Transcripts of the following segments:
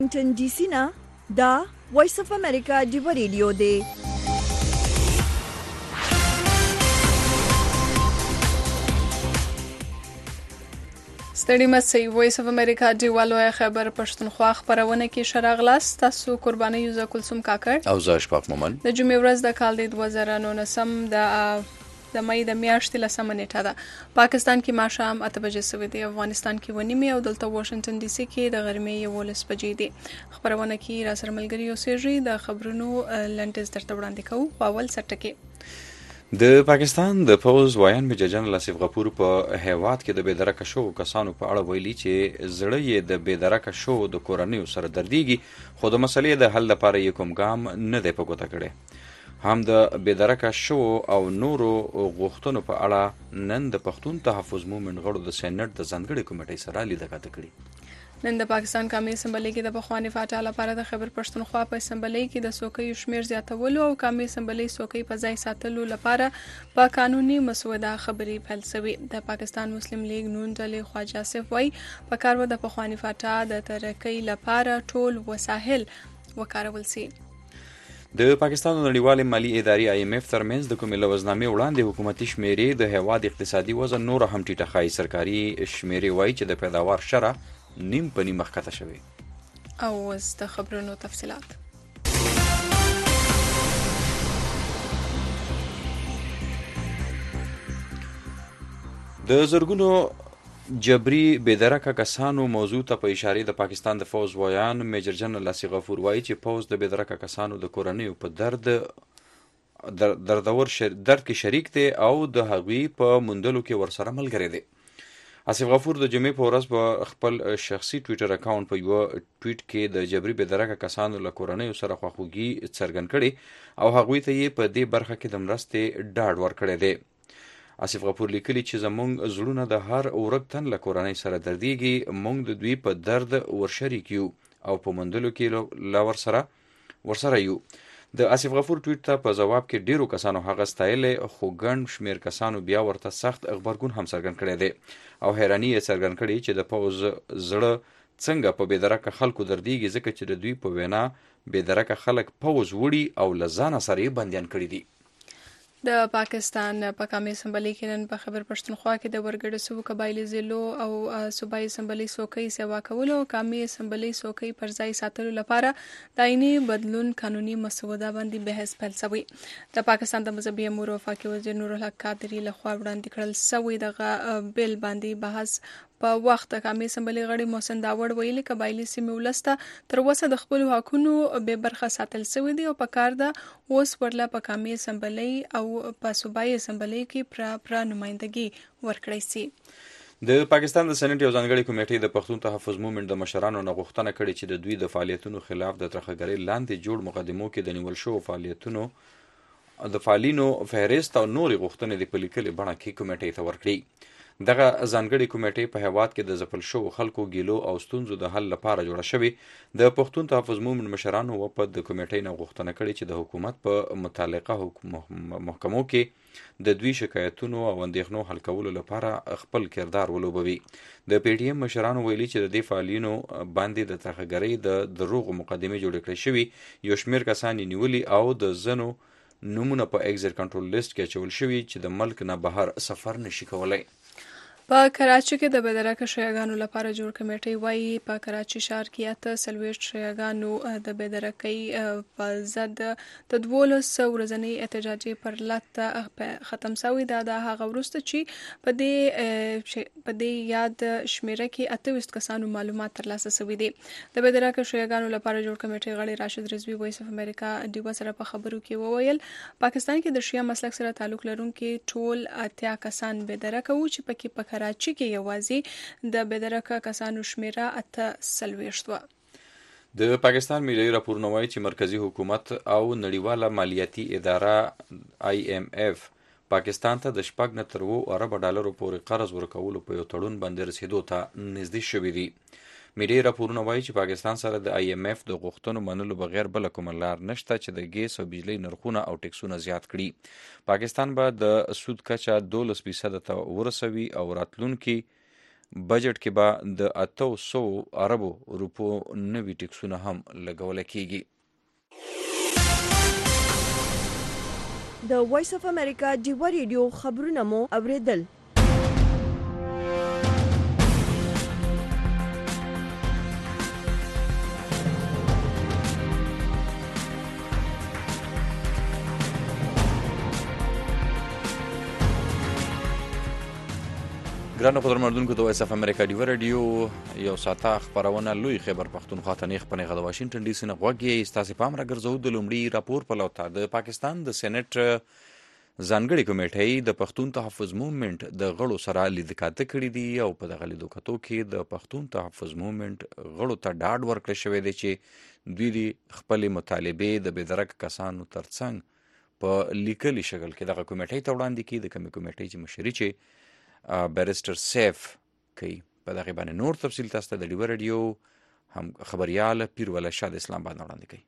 واشنگټن ډي سي نه دا وایس اف امریکا ډیو ریډیو دی. ستړي مسئ وایس اف امریکا ډیوالو خبر پښتونخوا خبرونه کې شراغلاس تاسو قرباني یوزا کلثوم کاکړ او زه اشفاق مومن. د جمعې ورځ د کال د 2019 د مې د میاشتې لسمه نیټه ده. پاکستان کې ماښام 8 بجې شوې دي، افغانستان کې ونیمه او دلته واشنگټن ډي سي کې د غرمې 11 بجې دي. خبرونه کې را سره ملګری اوسېږي د خبرونو لنډیز درته وړاندې کوو. اول سرټکي د پاکستان د فوز وایان میجر جنرال آصف غفور په هیواد کې د بېدرکه شو کسانو په اړه ویلي چې زړه یې د بېدرکه شو د کورنیو سره دردیږي، خو د مسلې د حل لپاره یې کوم ګام نه دی په ګوته کړی. هم د بېدرکه شو او نورو غوښتنو په اړه نن د پښتون تحفظ مومنټ غړو د سېنات د ځانګړي کمیټې سره لیدنه کړې. نن د پاکستان قومي اسمبلی کې د پخواني فاټا لپاره د خیبر پښتونخوا په اسمبلی کې د څوکیو شمیر زیاتولو او قومي اسمبلی څوکۍ په ځای ساتلو لپاره په قانوني مسوده خبري پیل شوې. د پاکستان مسلم لیگ نون ډلې خواجه آصف وایي پکار و د پخواني فاټا د ترقۍ لپاره ټول وسایل وکارول شي. د پاکستان نړیوالې مالي ادارې IMF ترمنځ د کومې لوزنامې وړاندې حکومتي شمیرې د هیواد اقتصادي وضع نور هم ټیټه ښایي. سرکاري شمیرې وایي چې د پیداوار شرح نیم په نیم مخکته شوی. او اوس د خبرونو تفصیلات. د زرګونو جبري بېدرکه کسانو موضوع ته په اشاره د پاکستان د فوز وایان میجر جنرال آصف غفور وایي چې فوز د بېدرکه کسانو د کورنیو په درد کې شریک دی او د هغوی په موندلو کې ورسره ملګری دی. آصف غفور د جمعې په ورځ په خپل شخصي ټویټر اکاونټ په یو ټویټ کې د جبري بېدرکه کسانو له کورنیو سره خواخوږي څرګند کړي او هغوی ته یې په دې برخه کې د مرستې ډاډ ورکړی دی. آصف غفور لیکلي چې زموږ زړونه د هر ورک تن له کورنۍ سره دردیږي، موږ د دوی په درد ورشریک یو او په موندلو کې له ورسره یو. د آصف غفور ټویټ ته په جواب کې ډیرو کسانو هغه ستایلې، خو ګڼ شمیر کسانو بیا ورته سخت غبرګون هم څرګند کړی دی او حیراني یې څرګند کړې چې د فوز زړه څنګه په بېدرکه خلکو دردیږي، ځکه چې د دوی په وینا بېدرکه خلک فوز وړي او له ځانه سره یې بندیان کړي دي. د پاکستان په قومي اسمبلی کې نن په خیبر پښتونخوا کې د ورګډو سوو قبایلي ضلعو او صوبایي اسمبلی څوکۍ سیوا کولو او قومي اسمبلی څوکۍ پر ځای ساتلو لپاره د آئیني بدلون قانوني مسوده باندې بحث پیل شوی. د پاکستان د مذهبي امور او وفاقي وزیر نور الحق قادري لخوا وړاندې کړل شوی دغه بل باندې بحث په وخت د قومي اسمبلی غړي محسن داوړ ویلي قبایلي سیمې ولسته تر اوسه د خپلو حقونو بې برخه ساتل شوي دي او په کار ده اوس ورله په قومي اسمبلی او په صوبایي اسمبلی کې پوره نمایندګي ورکړی شي. د پاکستان د سېنات یو ځانګړي کمیټې د پښتون تحفظ مومنټ د مشرانو نه غوښتنه کړې چې د دوی د فعالیتونو خلاف د ترخهګرۍ لاندې جوړ مقدمو کې د نیول شوو فعالیتونو د فعالینو فهرست او نورې غوښتنې د په لیکلې بڼه کې کمیټې ته ورکړي. دغه ځانګړې کمیټې په هیواد کې د ځپل شوو خلکو ګیلو او ستونزو د حل لپاره جوړه شوې. د پښتون تحفظ مومنټ مشرانو په د کمیټې نه غوښتنه کړې چې د حکومت په متعلقه محکمو کې د دوی شکایتونو او اندېښنو حل کولو لپاره خپل کردار ولوبوي. د PTM مشرانو ویلي چې د دې فعالینو باندې د ترخهګرۍ د دروغو مقدمې جوړې کړې شوي، یو شمېر کسان یې نیولي او د ځینو نومونه په ایگزیټ کنټرول لیست کې اچول شوي چې د ملک نه بهر سفر نشي کولی. په کراچۍ کې د بېدرکه شیعاګانو لپاره جوړ کمیټې وایي په کراچۍ ښار کې 48 شیعاګانو د بېدرکۍ په ضد د 12 ورځنۍ احتجاجي پرلت ختم شوی ده. د هغه وروسته چې په دې یاد شمیره کې 28 کسانو معلومات ترلاسه شوي دي. د بېدرکه شیعاګانو لپاره جوړ کمیټې غړي راشد رضوي وایس اف امریکا ډیو سره په خبرو کې وویل پاکستان کې د شیعه مسلک سره تعلق لرونکي ټول 80 کسان بېدرکه وو چې پکې په کراچۍ کې یوازې د بېدرکه کسانو شمیره 48 وه. د پاکستان ملي راپورونه وایي چې مرکزی حکومت او نړیواله مالیاتي اداره IMF پاکستان ته د 4.3 ارب ډالرو پورې قرض ورکولو په یو تړون باندې رسیدو ته نږدې شوي دي. ملي راپورونه وایي چې پاکستان سره د IMF د غوښتنو منلو بغیر بله کومه لار نشته چې د ګیس او بجلی نرخونه او ټکسونه زیات کړي. پاکستان به د سود کچه 12% ته ورسوي او راتلونکي بجټ کې به د 800 اربو روپو نوي ټیکسونه هم لګول کیږي. د وایس اف امریکا ډیوا ریډیو خبرونه مو اوریدل. ګرانو قدرمنونکو د وایس اف امریکا ډیوا رادیو یو ساعته خبرونه لوی خیبر پښتونخوا ته نیغ په نیغه د واشنگټن ډي سي نه غوږ یې ستاسې پام راګرځوو د لومړي راپور په لور ته. د پاکستان د سېنټ ځانګړې کمیټې د پښتون تحفظ موومېنټ د غړو سره لیدکاته کړي دي او په دغه لیدکاتو کې د پښتون تحفظ موومېنټ غړو ته ډاډ ورکړی شوی دی چې دوی د خپلې مطالبې د بېدرکه کسانو ترڅنګ په لیکلي شکل کې دغه کمیټې ته وړاندې کړي. د کومې کمیټې چې مشري چې بیرسټر سیف کوي په دغه باندې نور تفصیل تاسو ته د ډیوا رادیو هم خبريال پیروله شاه د اسلام آباد وړاندې کوي.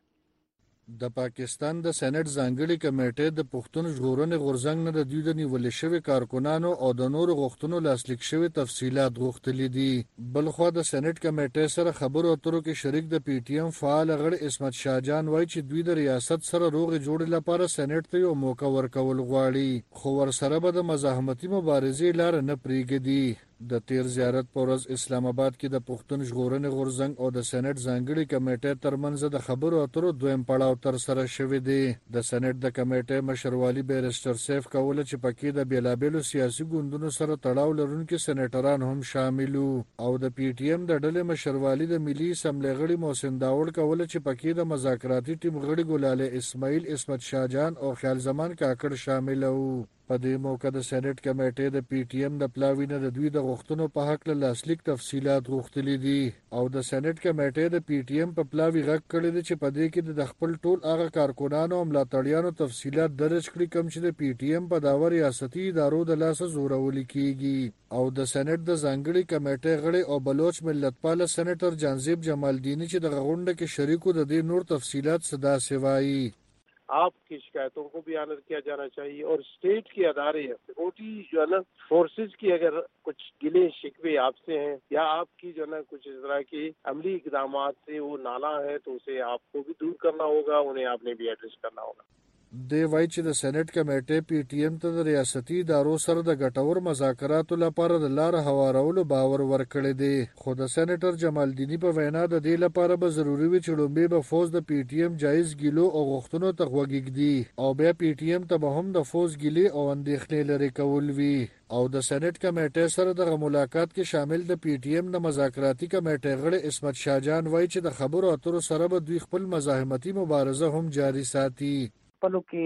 د پاکستان د سېنات ځانګړي کمیټې د پښتون ژغورنې غورځنګ نه د دوی د نیول شوی کارکونانو او د نورو غوښتنو لاسلیک شوی تفصيلات غوښتلي دي. بلخو د سېنات کمیټې سره خبرو اترو کې شریک د پی ټی ایم فعال غړي عصمت شاهجان وایي چې دوی د ریاست سره روغې جوړې لپاره سېنات ته یو موقع ورکول غواړي، خو ورسره به د مزاحمتي مبارزې لار نه پریږدي. د تیر زیارت پر ورځ اسلام آباد کې د پښتون ژغورنې غورځنګ او د سېنات ځانګړي کمیټې ترمنځ د خبرو اترو دویم پړاو تر سره شوی دی. د سېنات د کمیټې مشروالي بیرسټر سیف کوله چې پکې د بیلابېلو سیاسي ګوندونو سره تړاو لرونکي سېنیټران هم شامل او د پی ټی ایم د ډلې مشروالي د ملي اسمبلې غړي محسن داوړ کوله چې پکې د مذاکراتي ټیم غړي ګلاله اسماعیل، عصمت شاهجان او خیال زمان کاکړ شامل وو. په دې موقع د سېنات کمیټې د پی ټی ایم د پلاوی نه د دوی د غوښتنو په حق له لاسلیک تفصيلات غوښتلي دي او د سېنات کمیټې د پی ټی ایم په پلاوی غږ کړی دی چې په دې کې د خپل ټول هغه کارکونانو او ملاتړیانو تفصيلات درج کړي کوم چې د پی ټی ایم په داور ریاستي ادارو د لاسه زورول کیږي. او د سېنات د ځانګړي کمیټې غړي او بلوچ ملتپال سېنیټر جانزیب جمالدینی چې د غونډه کې شریکو د دې نور تفصيلات صدا سوایي. आपकी शिकायतों को भी आनर किया जाना चाहिए और स्टेट के अदारे सिक्योरिटी जो है ना फोर्सेज की अगर कुछ गिले शिकवे आपसे हैं या आपकी जो है ना कुछ इस तरह की अमली इकदाम से वो नाला है तो उसे आपको भी दूर करना होगा, उन्हें आपने भी एड्रेस करना होगा. دی وایي چې د سېنات کمیټې پی ټی ایم ته د ریاستي ادارو سره د ګټور مذاکراتو لپاره د لار هوارولو باور ورکړی دی، خو د سېنیټر جمالدینی په وینا د دې لپاره به ضروري وي چې لومبي به فوز د پی ټی ایم جایز ګیلو او غوښتنو ته غوږیږدي او بیا پی ټی ایم ته به هم د فوز ګیلې او اندېښنې لرې کول وي. او د سېنات کمیټې سره د ملاقات کې شامل د پی ټی ایم د مذاکراتي کمیټې غړي عصمت شاهجان وایي چې د خبرو اترو سره به دوی خپل مزاحمتي مبارزه هم جاري ساتي. پلو کې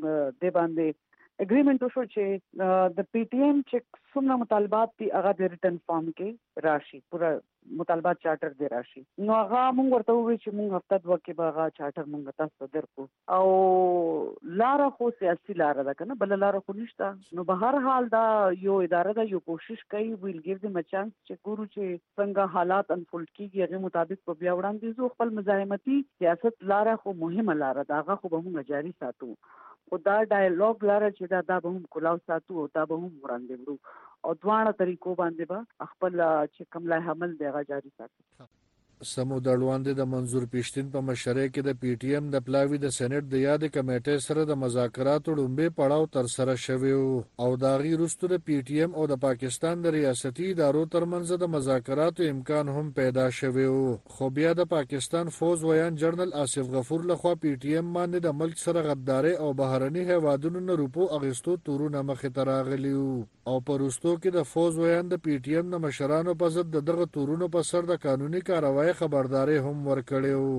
د باندې اګریمنت وشو چې د پی ټی ایم چې څومره مطالبات دي هغه د ریټن فارم کې راشي، پورا مطالبات چارټر دی راشي. نو هغه موږ ورته وویل چې موږ هفته دوه کې به هغه چارټر موږ تاسو درکو او لاره خو سیاسي لاره ده کنه، بل لاره خو نشته. نو به هر حال دا یو اداره ده، یو کوشش کوي ویل ګیو دم چانس چې ګورو چې څنګه حالات انفولډ کیږي هغه مطابق په بیا وړاندې زو خپل مزاحمتي سیاست لاره خو مهمه لاره ده، هغه خو به موږ جاري ساتو. او دا ډایالوګ لاره چې دا به هم کلاو ساتو او دا به هم وړاندې وړو او دواړه طریقو باندې به خپل چې کوم لای عمل دی هغه جاري ساتو. سمو دړواندې د منظور پښتين په مشرۍ کې د پی ټی ایم د پلاوی د سېنات د یاد کمیټې سره د مذاکراتو لومبي پړاو تر سره شوی او دا غي رستو د پی ټی ایم او د پاکستان د ریاستي ادارو ترمنځ د مذاکراتو امکان هم پیدا شوی خو بیا د پاکستان فوز ویان جنرال آصف غفور لخوا پی ټی ایم باندې د ملک سره غداري او بهرني هیوادونو نه روپو اغستو تورونه مخې ته راغلي او پرستو کې د فوز ویان د پی ټی ایم د مشرانو په ضد دغه تورونو په سر د قانوني کاروایی خبرداري هم ورکړي وو.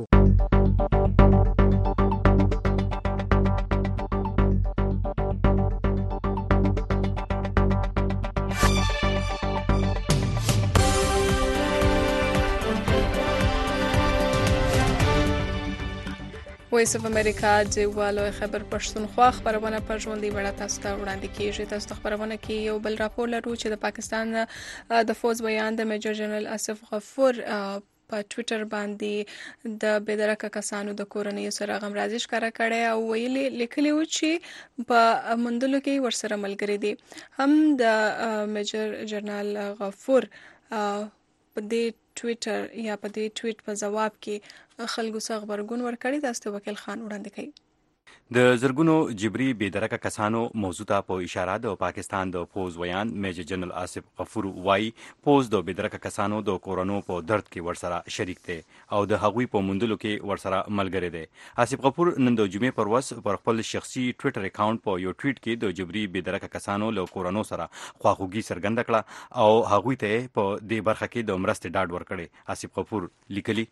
وایس اف امریکا دیوالو خبر پښتونخوا خبرونه پر ژوندۍ بڼه تاسو ته وړاندې کیږي. تاسو ته خبرونه کې یو بل راپور لرو چې د پاکستان د فوز بیان د میجر جنرال آصف غفور په ټوئیټر باندې د بېدرکه کسانو د کورنۍ سره غمرازي ښکاره کړې او ویلي لیکلي و چې په مندلو کې ورسره ملګری دي. هم د میجر جنرال غفور په دې ټویټر یا په دې ټویټ په جواب کې خلکو څخه خبرګون ورکړی. تاسو وکیل خان وړاندې کوي. د زرګونو جبري بېدرکه کسانو موضوع ته په اشاره د پاکستان د پوز ویان میجر جنرال آصف غفور وایي پوز د بېدرکه کسانو د کورونو په درد کې ورسره شریک دی او د هغوی په موندلو کې ورسره ملګری دی. آصف غفور نن د جمعې پر ورځ پر خپل شخصي ټویټر اکاونټ په یو ټویټ کې د جبري بېدرکه کسانو له کورونو سره خواخوږي څرګنده کړه او هغوی ته په دې برخه کې د مرستې ډاډ ورکړی. آصف غفور لیکلي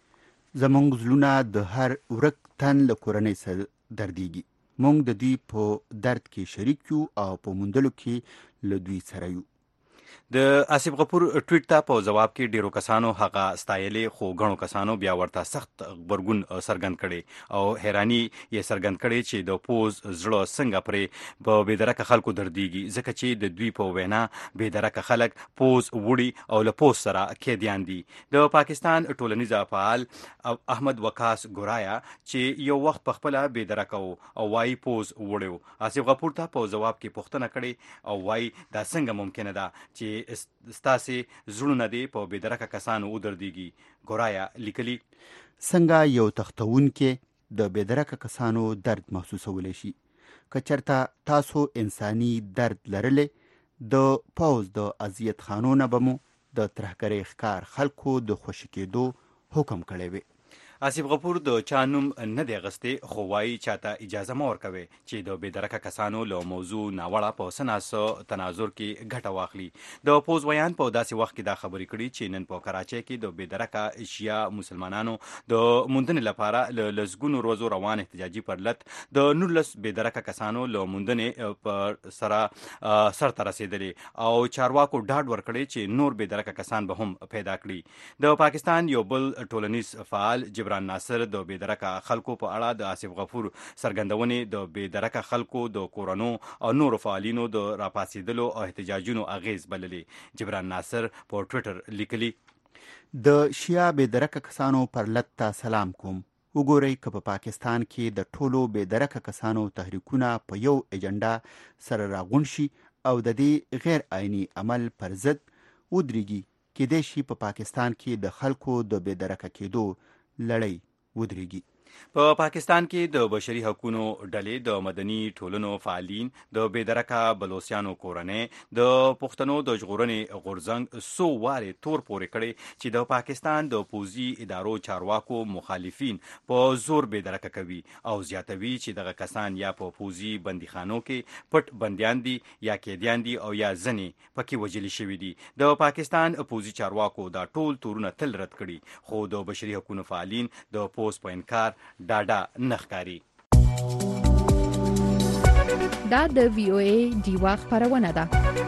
زمونږ زړونه د هر ورک تن له کورنۍ سره دردیږي. مونږ د دوی په درد کې شریک یو او په موندلو کې له دوی سره یو. د آصف غفور ټویټ ته په جواب کې ډیرو کسانو هغه ستایلې خو غنو کسانو بیا ورته سخت غبرګون څرګند کړي او حیرانی یې څرګند کړي چې د پوز زړه څنګه پرې په بېدرکه خلکو دردیږي ځکه چې د دوی په وینا بېدرکه خلک پوز وړي او له پوز سره کېدیان دي. د پاکستان ټولنیز فعال احمد وقاص ګورایا چې یو وخت په خپل بېدرکه او وای پوز وړو آصف غفور ته په جواب کې پوښتنه کړي او وای دا څنګه ممکنه ده چې ستاسې زړونه دې په بېدرکه کسانو ودردیږي. ګورایا لیکلي څنګه یو تختونکې د بېدرکه کسانو درد محسوسولی شي. که چېرته تاسو انساني درد لرلې د پوز د اذیت خانو نه به مو د ترهګرۍ ښکار خلکو د خوشي کېدو حکم کړی وي. آصف غفور د چا نوم نه دی اخیستی خو وایي چاته اجازه مه ورکوي چې د بېدرکه کسانو له موضوع ناوړه په څه ناڅه تناظر کې ګټه واخلي. د پوز ویان په داسې وخت کې دا خبرې کړي چې نن په کراچۍ کې د بېدرکه شیعه مسلمانانو د موندنې لپاره له لسګونو ورځو روان احتجاجي پرلت د 19 بېدرکه کسانو له موندنې پر سره سرته رسېدلې او چارواکو ډاډ ورکړی چې نور بېدرکه کسان به هم پیدا کړي. د پاکستان یو بل ټولنیز فعال جبران ناصر د بېدرکه خلکو په اړه د آصف غفور څرګندونې د بېدرکه خلکو د کورونو او نورو فعالینو د راپاڅېدلو او احتجاجونو اغیز بللې. جبران ناصر په ټویټر لیکلي د شیعه بېدرکه کسانو پرلت ته سلام کوم. وګورئ که په پاکستان کې د ټولو بېدرکه کسانو تحریکونه په یو ایجنډا سره راغونډ شي او د دې غیر آئیني عمل پر ضد ودرېږي کېدای شي په پاکستان کې د خلکو د بېدرکه کېدو لړۍ ودرېږي. په پاکستان کې د بشري حقوقو ډلې د مدني ټولنو فعالین د بېدرکه بلوچستانو کورنۍ د پښتنو د ژغورنې غورځنګ څو وارې تور پورې کړی چې د پاکستان د پوځي ادارو چارواکو مخالفین په زور بېدرکه کوي او زیاتوي چې دغه کسان یا په پوځي بندیخانو کې پټ بندیان دي یا قیدیان دي او یا ځنې پکې وژلي شوي دي. د پاکستان پوځي چارواکو دا ټول تورونه تل رد کړي خو د بشري حقوقو فعالین د پوز په انکار ډاډه نه ښکاري. دا د وی او ای ډیوا خبرونه ده.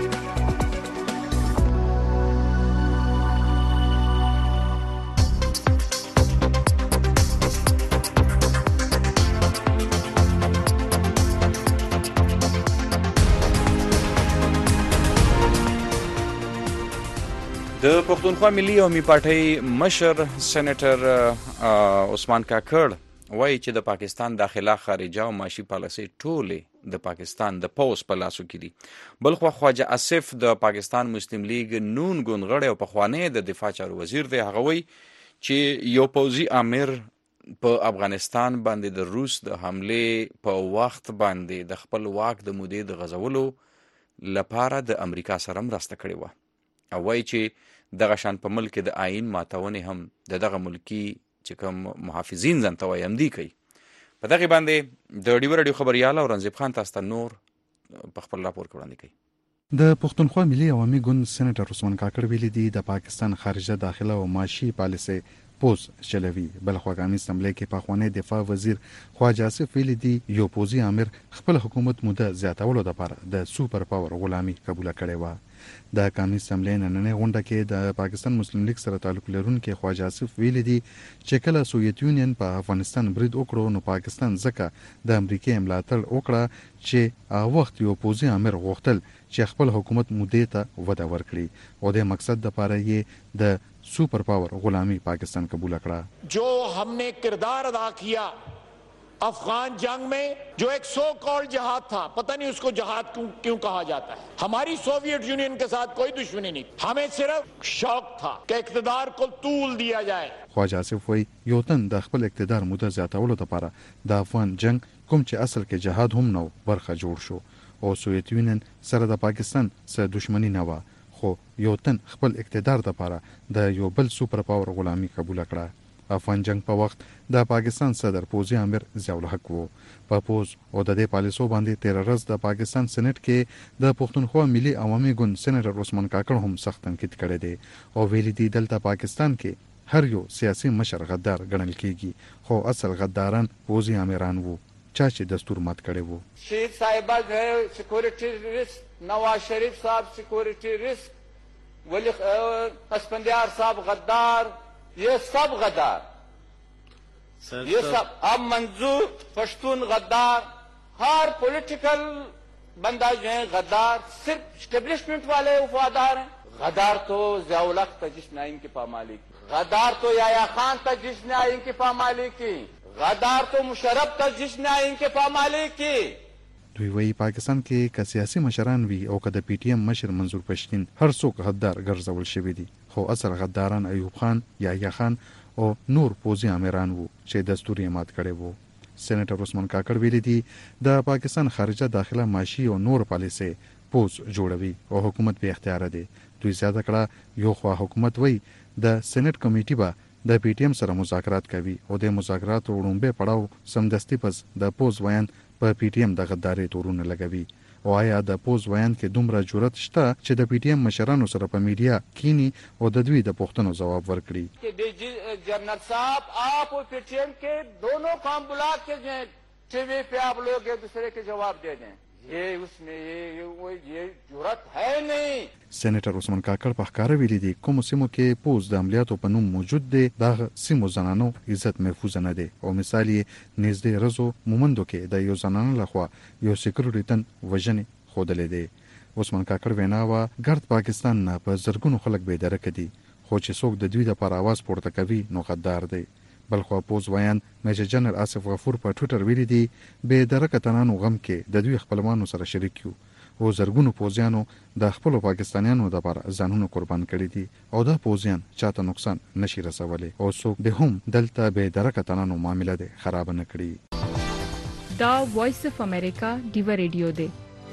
د پښتونخوا ملي عمومي پارټۍ مشر سېنیټر عثمان کاکړ وایي چې د پاکستان داخله خارجه او معاشي پالیسۍ ټولې د پاکستان د پوز په لاسو کې دي. بلخوا خواجه آصف د پاکستان مسلم لیگ نون ګوند غړی او پخوانی د دفاع چارو وزیر دی. هغه وایي چې یو پوځي امیر په افغانستان باندې د روس د حملې په وخت باندې د خپل واک د مودې د غځولو لپاره د امریکا سره مرسته کړې وه او وایي چې دغه شان په ملک د آئین ماتونې هم دغه ملکی چې کوم محافظین ځان ته وایي همدې کوي. په دغې باندې د ډیوه راډیو خبریال اورنګزیب خان تاسو ته نور په خپل راپور کې وړاندې کوي. د پښتونخوا ملي عوامي ګوند سېنیټر عثمان کاکړ ویلي دي د پاکستان خارجه داخله او معاشي پالیسۍ پوز چلوي. بلخوا قومي اسمبلی کې پخوانی دفاع وزیر خواجه آصف ویلي دي یو پوځي امیر خپل حکومت موده زیاتولو لپاره د سوپر پاور غلامي قبول کړې وه. د قومي اسمبلی نننۍ غونډه کې د پاکستان مسلم لیگ سره تعلق لرونکي خواجه آصف ویلي دي چې کله سوویت یونین په افغانستان برید وکړو نو پاکستان ځکه د امریکای ملاتړ وکړه چې هغه وخت یو پوځي امیر غوښتل چې خپل حکومت مودې ته وده ورکړي او د مقصد لپاره یې د سوپر پاور غلامی پاکستان قبول کړه. جو हमने किरदार अदा किया अफगान जंग में जो एक सो कॉल्ड जहाद था, पता नहीं उसको जहाद क्यों कहा जाता है। हमारी सोवियत यूनियन के साथ कोई दुश्मनी नहीं, हमें सिर्फ शौक था कि इक़्तिदार को तूल दिया जाए। خواجه آصف وایي یو تن د خپل اقتدار موده زیاتولو لپاره د افغان جنگ کوم چې اصل کې جهاد هم نو برخه جوړ شو او سوویت یونین سره د پاکستان سره دښمنی نه و، خو یو تن خپل اقتدار لپاره د یو بل سوپر پاور غلامی قبول کړه. افغان جنگ په وخت د پاکستان صدر پوځي امیر ضیاء الحق وو. په پوز او د دې پالیسو باندې 13 ورځ د پاکستان سېنات کې د پښتونخوا ملي عوامي ګوند سېنیټر عثمان کاکړ هم سخت تنقید کړی دی او ویلي دی دلته پاکستان کې هر یو سیاسي مشر غدار ګڼل کیږي، خو اصل غداران پوځي امیران وو چا چې دستور مات کړی وو. شهید صاحبہ جو ہے سیکورٹی رسک، نواز شریف صاحب سیکورٹی رسک، ولی اسفندیار صاحب غدار، یہ سب غدار، یہ سب اب منظور پشتون غدار، ہر پولیٹیکل بندہ جو ہے غدار، صرف اسٹیبلشمنٹ والے وفادار ہیں. غدار تو ضیاء الحق تھا جس نے آئین کی پامالی کی، غدار تو یحییٰ خان تھا جس نے آئین کی پامالی کی، غدار تو مشرف تھا جس نے آئین کی پامالی کی. دوی وایي پاکستان کې که سیاسي مشران وي او که د پی ټی ایم مشر منظور پښتین هر څوک غدار ګرځول شوي دي، خو اصل غداران ایوب خان، یحیی خان او نور پوځي امیران وو چې دستور یې مات کړی وو. سېنیټر عثمان کاکړ ویلي دي د پاکستان خارجه داخله معاشي او نور پالیسي پوز جوړوي او حکومت به اختیار دی. دوی زیاته کړه یو خوا حکومت وایي د سېنیټ کمیټي به د پی ټی ایم سره مذاکرات کوي او د مذاکراتو وړاندې پړاو سمدستي پس د پوز ویان په پی ټی ایم د غداري تورونه لګوي. او آیا د پوز ویان کې دومره جرأت شته چې د پی ټی ایم مشرانو سره په میډیا کینی او د دوی د پوښتنو جواب ورکړي؟ جنرل صاحب آپ اور پی ٹی ایم کے دونوں کام بلا کے ٹی وی پہ آپ لوگ ایک دوسرے کے جواب دے دیں، یہ اس میں یہ جرأت ہے نہیں. سېنیټر عثمان کاکړ په ښکاره ویلي دي کوم سیمو کې پوز د عملیاتو په نوم موجود دی دغه سیمو زنانو عزت محفوظ نه دی او مثال یې نږدې رزو مومندو کې د یو زنانه لخوا یو سکیورټي تن وژنې ښودلی دی. عثمان کاکړ وینا وه ګرد پاکستان نه په زرګونو خلک بېدرکه دي، خو چې څوک د دوی دپاره اواز پورته کوي نو غدار دی. بلخوا پوز ویان میجر جنرال آصف غفور په ټویټر ویلي دي بېدرکه تنانو غم کې د دوی خپلوانو سره شریک یو او زرګونو پوځیانو د خپلو پاکستانیانو دپاره ځانونه قربان کړي دي او دا پوځیان چاته نقصان نشي رسولی او څوک به هم دلته بېدرکه تنانو معامله دی خراب نه کړي. دا وایس اف امریکا ډیوه ریډیو دی.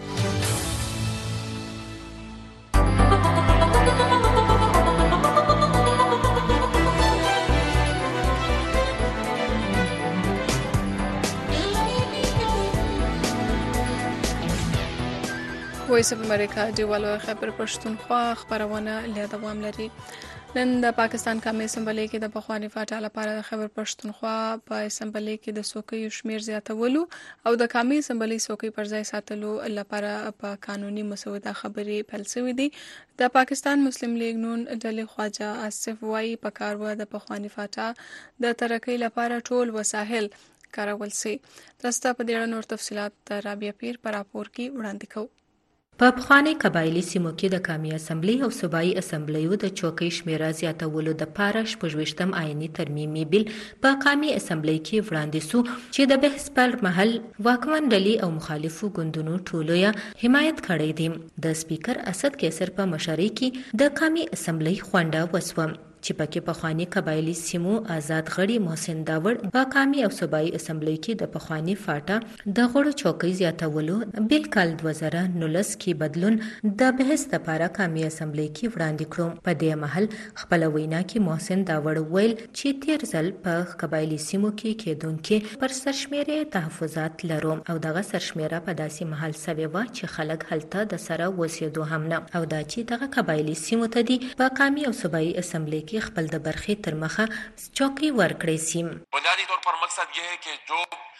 وایس اف امریکا دیوالو خبر پښتونخوا خبرونه له دوام لري. نن د پاکستان کامې اسمبلی کې د پخوانی فاټا لپاره د خبر پښتونخوا په اسمبلی کې د څوکیو شمیر زیاتولو او د کامې اسمبلی څوکۍ پر ځای ساتلو لپاره په قانوني مسوده خبرې پیل شوې دي. د پاکستان مسلم لیگ نون ډلې خواجه آصف وایي په کار و د پخوانی فاټا د ترقۍ لپاره ټول وسایل کارول شي. تاسو ته په دې اړه نور تفصيلات رابعه پیر پر راپور کې وړاندې کوو. په پخواني قبایلی سیمو کې د قومي اسمبلی او صوبایي اسمبلیو د چوکۍ شمیره زیاتولو دپاره 26م آئینی ترمیمي بیل په قومي اسمبلی کې وړاندې سو چې د بحث پر مهال واکمن ډلې او مخالفو ګوندونو ټولو یې حمایت کړی دی. د سپیکر اسد کیسر په مشرۍ کې د قومي اسمبلی غونډه وسوه چې پکې پخوانی قبایلی سیمو آزاد غړي محسن داوړ په قومي او صوبایي اسمبلی کې د پخوانی فاټا د غړو چوکۍ زیاتولو بیل کال 2019 کې بدلون د بحث لپاره قومي اسمبلی کې وړاندې کړو. په دې مهال خپل وینا کې محسن داوړ ویل چې تیر ځل په قبایلی سیمو کې کېدونکې پر سرشمیرې تحفظات لرو او دغه سرشمیره په داسې مهال سوي و چې خلک هلته د سره وسیدو هم نه او دا چې دغه قبایلی سیمو ته دي په قومي او صوبایي اسمبلی خپل د برخې تر مخه چوکۍ ورکړې سي. بنیادی طور پر مقصد یہ ہے کہ جو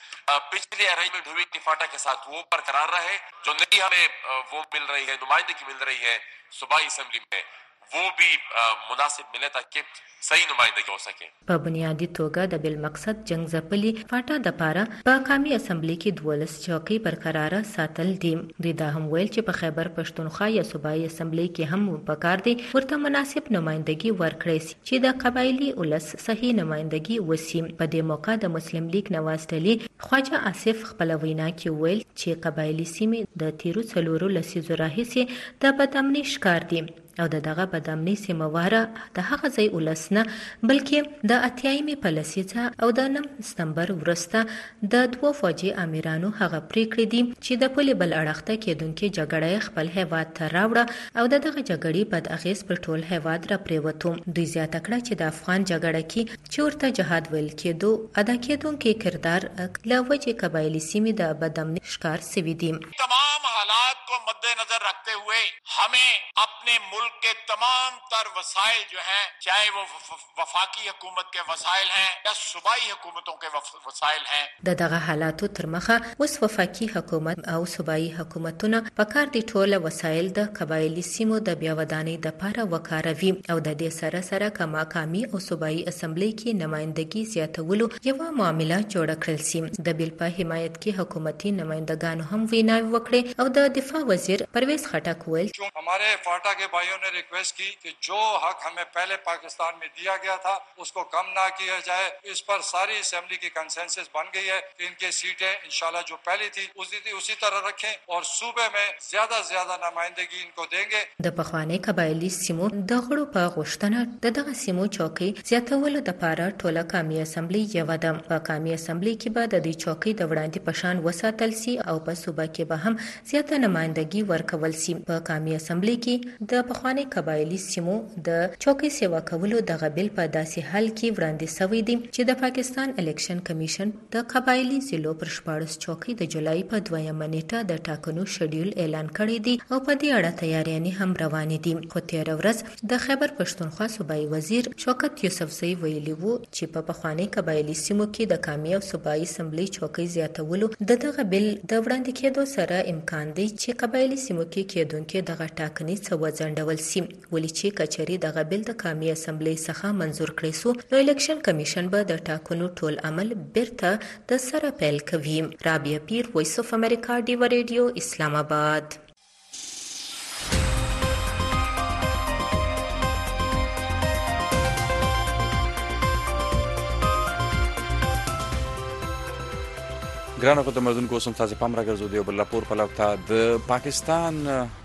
پچھلی ارینجمنٹ ہوئی تھی فاٹا کے ساتھ وہ برقرار رہے، جو نئی ہمیں وہ مل رہی ہے نمائندگی مل رہی ہے صوبائی اسمبلی میں وہ بھی مناسب ملے تاکہ صحیح نمائندگی ہو سکے. په بنیادی توګه د بل مقصد جنگ ځپلي فاټا د پاره په قومي اسمبلی کې 12 چوکۍ برقرار ساتل دي. دوی دا هم ویل چې په خیبر پښتونخوا یا صوبایي اسمبلی کې هم پکار دي ورته مناسب نمائندگی ورکړي چې د قبایلی ولس صحیح نمائندگی وسی. په دې موقع د مسلم لیگ نواز ډلې خواجه آصف خپل وینا کې ویل چې قبایلی سیمې د تیرو 4 لسیزو راهیسې د بدامنۍ ښکار دي او دغه بدامنۍ سیمواره د هغه ځای ولس نه بلکې د 8 په لسیزه او د 9 سپتمبر وروسته د 2 فوجي امیرانو هغه پریکړې دي چې د پولې بل اړخ ته کېدونکې جګړه خپل هیواد ته راوړه او دغه جګړې بد اغیز پر ټول هیواد را پریوتو. دوی زیاته کړه چې د افغان جګړه کې چې ورته جهاد ویل کېدو ادا کېدونکې کردار له وجې قبایلی سیمې د بدامنۍ ښکار سوي دي. تمام حالات کو مدنظر رکھتے ہوئے हमें अपने मुल्क के तमाम तर वसाइल जो हैं, चाहे वो वफाकी हुकूमत के वसाइल हैं या सूबाई हुकूमतों के वसाइल हैं, دغه حالاتو تر مخه اوس وفاقي حکومت او صوبایي حکومتونه په کار دي ټول وسایل د قبایلی سیمو د بیا ودانۍ لپاره وکاروي او د دې سره سره کماکامي او صوبایي اسمبلی کې نمائندګي زیاتولو یو معامله جوړ کړل سي. د بیل په حمایت کې حکومتي نمائندګانو هم ویناوي وکړي او د دفاع وزیر پرویز خټک ویل हमारे फाटा के भाइयों ने रिक्वेस्ट की कि जो हक हमें पहले पाकिस्तान में दिया गया था उसको कम ना किया जाए. इस पर सारी असेंबली की कंसेंसस बन गई है कि इनकी सीटें इंशाल्लाह जो पहली थी उसी तरह रखें और सूबे में ज्यादा से ज्यादा नुमाइंदगी इनको देंगे. د پخوانی قبایلی سیمو د غړو په غوښتنه دغه سیمو چوکۍ زیاتولو د پاره ټوله قومي اسمبلی یو ده. په قومي اسمبلی کې به د دې چوکۍ د وړاندې پشان وساتل سي او په صوبه کې به هم زیاته نمائندګي ورکول سي. په قومي اسمبلی کې د پخوانی قبایلی سیمو د چوکۍ سیوا کولو د غبل په داسې حل کې وړاندې شوی دی چې د پاکستان الیکشن کمیشن د قبایلی ضلعو پر 14 چوکۍ د جولای په 2 نیټه د ټاکنو شیډول اعلان کړی دی او په دې اړه تیاریاں هم روانې دي. خو تیر ورځ د خیبر پښتونخوا صوبایي وزیر شوکت یوسفزئی ویلي وو چې په پخوانی قبایلی سیمو کې د قومي او صوبایي اسمبلی چوکۍ زیاتولو دغه بل د وړاندې کېدو سره امکان دی چې قبایلی سیمو کې کېدونکې دغه ټاکنې څه وځنډول سي. ولې چې کچري دغه بل د قومي اسمبلی څخه منزور کړی سو نو الیکشن کمیشن به د ټاکنو ټول عمل بیرته د سره پیل کوي. رابعه پیر، وایس اف امریکا، ډیو ریډیو، اسلام آباد. ګرانو خدمتونکو کوم تاسو پام راګرځو دی بل راپور په لور ته د پاکستان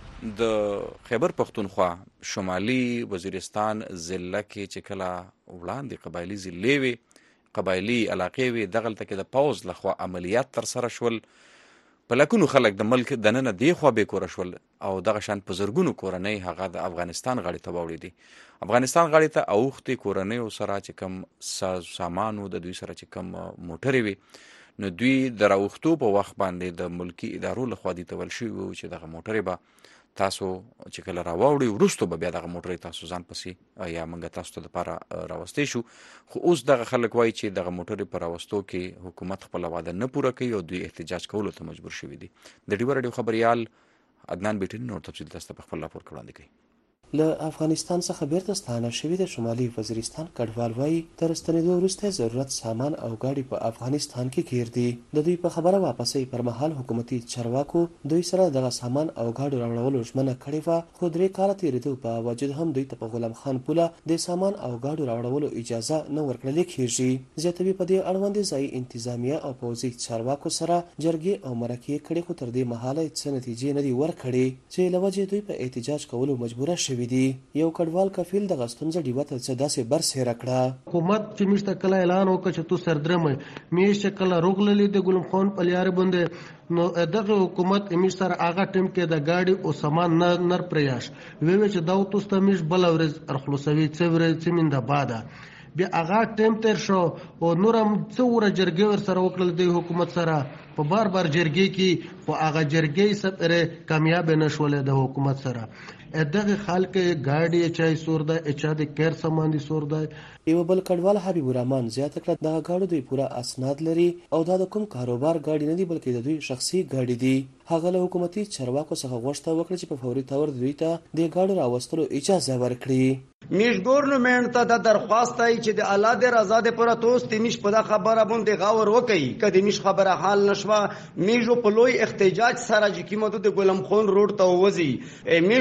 د خیبر پښتونخوا شمالي وزیرستان ضلع کې چې کله وړاندې قبایلی ضلع وي قبایلی علاقې وي دغلته کې د پوز لخوا عملیات تر سره شول. په لکونو خلک د ملک د ننه دی خوا به کور شول او دغه شان په زرګونو کورنۍ هغه د افغانستان غاړې ته وړي دي. افغانستان غاړې ته اوختي کورنۍ او سره چې کم سامانو د دوی سره چې کم موټرې وي نو دوی د راوختو په وخت باندې د ملکی ادارو لخوا دي تول شي وو چې دغه موټرې به تاسو چې کله راوړي ورستو به بیا دغه موټرې تاسو ځان پسې یا منګه تاسو ته لپاره راوستي شو. خو اوس دغه خلک وایي چې دغه موټرې پر راوستو کې حکومت خپل وعده نه پوره کوي او دوی احتجاج کولو ته مجبور شوي دي. د ډیو رادیو خبريال عدنان بیټن نور تفصیل تاسو په خپل راپور وړاندې کوي. له افغانستان څخه بیرته ستانه شوی د شمالي وزیرستان کډوال وایي تر ستنېدو وروسته ضرورت سامان او ګاډي په افغانستان کې گیر دي. د دوی په خبره واپسې پر مهال حکومتي چارواکو دوی سره دغه سامان او ګاډو راوړلو ژمنه کړې وه خو 3 کاله تېرېدو په باوجود هم دوی ته په غلام خان پوله د سامان او ګاډو راوړلو اجازه نه ورکړل کېږي. زیاتوي په دې اړوند ځای انتظامیه او پوځي چارواکو سره جرګې او مرکې کړې خو تر دې مهاله څه نتیجې نه دي ورکړې چې له وجې دوی په احتجاج کولو مجبوره شوي دي. یو کډوال کفیل د غستونځ ډیوه ته څه داسې برسېره کړه. حکومت چې میشته کله اعلان وکړ چې تو سردرمه میشته کله روغللې د ګلم خان په لیار باندې نو دغه حکومت میش سره هغه ټیم کې د گاډي او سامان نر پریاش وی چې دا توسته میش بل ورځ ارخلوسوي څورې څمنده باده بیا هغه ټیم تر شو او نورم څوره جرګې ور سره وکړل د حکومت سره په بار جرګې کې خو هغه جرګې سره کامیاب نشول د حکومت سره. دغه خلک ګاډي چای سور ده اچا د کیر سامان دي سور ده. یو بل کډوال حبیب الرحمن زیاته کړه دغه ګاډو دوی پوره اسناد لري او دا د کوم کاروبار ګاډي نه دي بلکې د دوی شخصي ګاډي دي. هغه له حکومتي چارواکو څخه غوښتنه وکړه چې په فوري تور دوی ته د ګاډو راوستلو اجازه ورکړي. میش گورنمنت ته د درخواست ای چې د اعلی د آزاد پر توست میش په خبره باندې غور وکړي کدي میش خبره حال نشوه میشو په لوی احتجاج سره چې کیمته د ګلم خان روډ ته وځي میش سره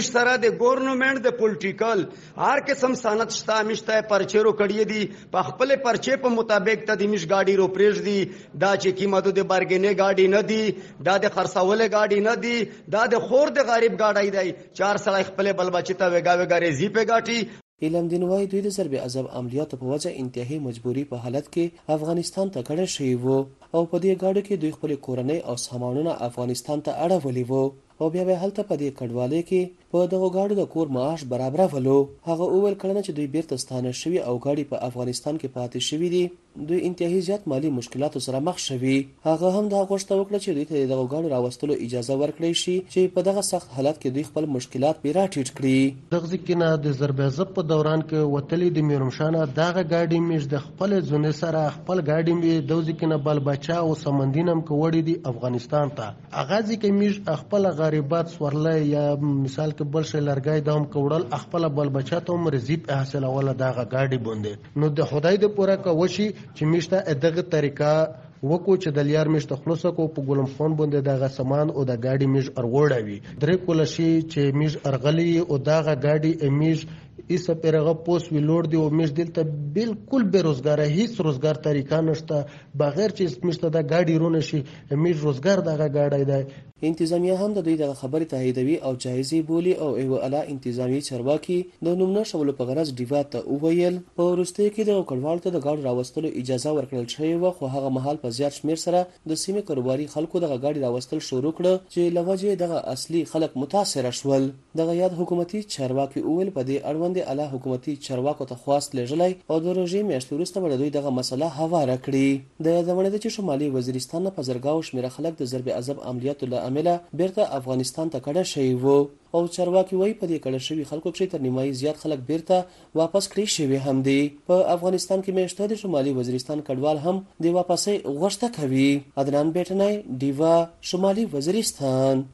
د ګورنمنت د پولیټیکل هر قسم سند شته مشته پرچېرو کړی دي په خپل پرچې په مطابق ته د مش گاډي رو پرېږ دي دا چې قیمتو د بارګینې گاډي نه دي دا د خرڅولې گاډي نه دي دا د خور د غریب گاډي دی 4 سړی خپل بل بچی ته وګا ریزي په گاټي علم دین وای دوی د ضرب عذاب عملیاتو په وجه انتهایی مجبوری په حالت کې افغانستان ته کډه شوی وو او په دې گاډو کې دوی خپل کورنۍ او سامانونه افغانستان ته اړولي وو او بیا به هلته په دې کډوالۍ کې په دغه گاډو د کور معاش برابرولو هغه اول کړنه چې دوی بیرته ستانه شوی او گاډي په افغانستان کې پاتې شوی دي دوی انتهایی زیات مالی مشکلاتو سره مخ شوي هغه هم دا غوښتنه وکړه چې دوی ته دغه گاډو راوستلو اجازه ورکړي شي چې په دغه سخت حالت کې دوی خپل مشکلات پیرا ټیټ کړي دغه ځکه د ضرب عذاب په دوران کې وتلې د میرمشانه دغه گاډي میش د خپل ځونه سره خپل گاډي می د ځکه نه بل بچا او سمندینم کوړي دي افغانستان ته هغه ځکه میش خپل غریبات سورلې یا مثال کې بل شي لرګای دام کوړل خپل بل بچا ته مرزيب حاصل اوله دغه گاډي بوندې نو د خدای د پوره کوشي چې میشته دغه طریقه وکو چې د لیار میشته خلاص کو په ګلم خان باندې دغه سامان او د گاډي میش ارغوړوي درې کول شي چې میش ارغلی او دغه گاډي میش ایسه پیرغه پوس وی لوړ دی او میش دلته بالکل بیروزګار هیڅ روزګار طریقه نشته بغیر چې میشته د گاډي رونه شي میش روزګار دغه گاډي دی انتظامیه هم د دوی دغه خبرې تاییدوي او جایزې بولي او ایو اعلی انتظامی چارواکي د نومونه شولو په غرض ډیوا ته وویل په وروستیو کې د کډوالو ته د گاډو راوستلو اجازه ورکړل شوې وه خو هغه مهال په زیات شمیر سره د سیمې کاروباري خلکو دغه گاډي راوستل شروع کړه چې لوجه دغه اصلي خلک متاثر شول دغه یاد حکومتي چارواکي اول په دې اړوند اعلی حکومتي چارواکو ته خواست لېږلی او د روژې میاشتې وروسته به دوی دغه مسله هواره کړي د یادونه ده چې شمالي وزیرستان په زرګاو شمیره خلک د ضرب عذاب عملیاتو له امله بیرته افغانستان ته کډه شوي وو او چارواکي وایي په دې کډه شوي خلکو کې تر نیمایي زیات خلک بیرته واپس کړي شوي هم دي په افغانستان کې میشته د شمالي وزیرستان کډوال هم د واپسۍ غوښتنه کوي عدنان بیٹنای دیوا شمالي وزیرستان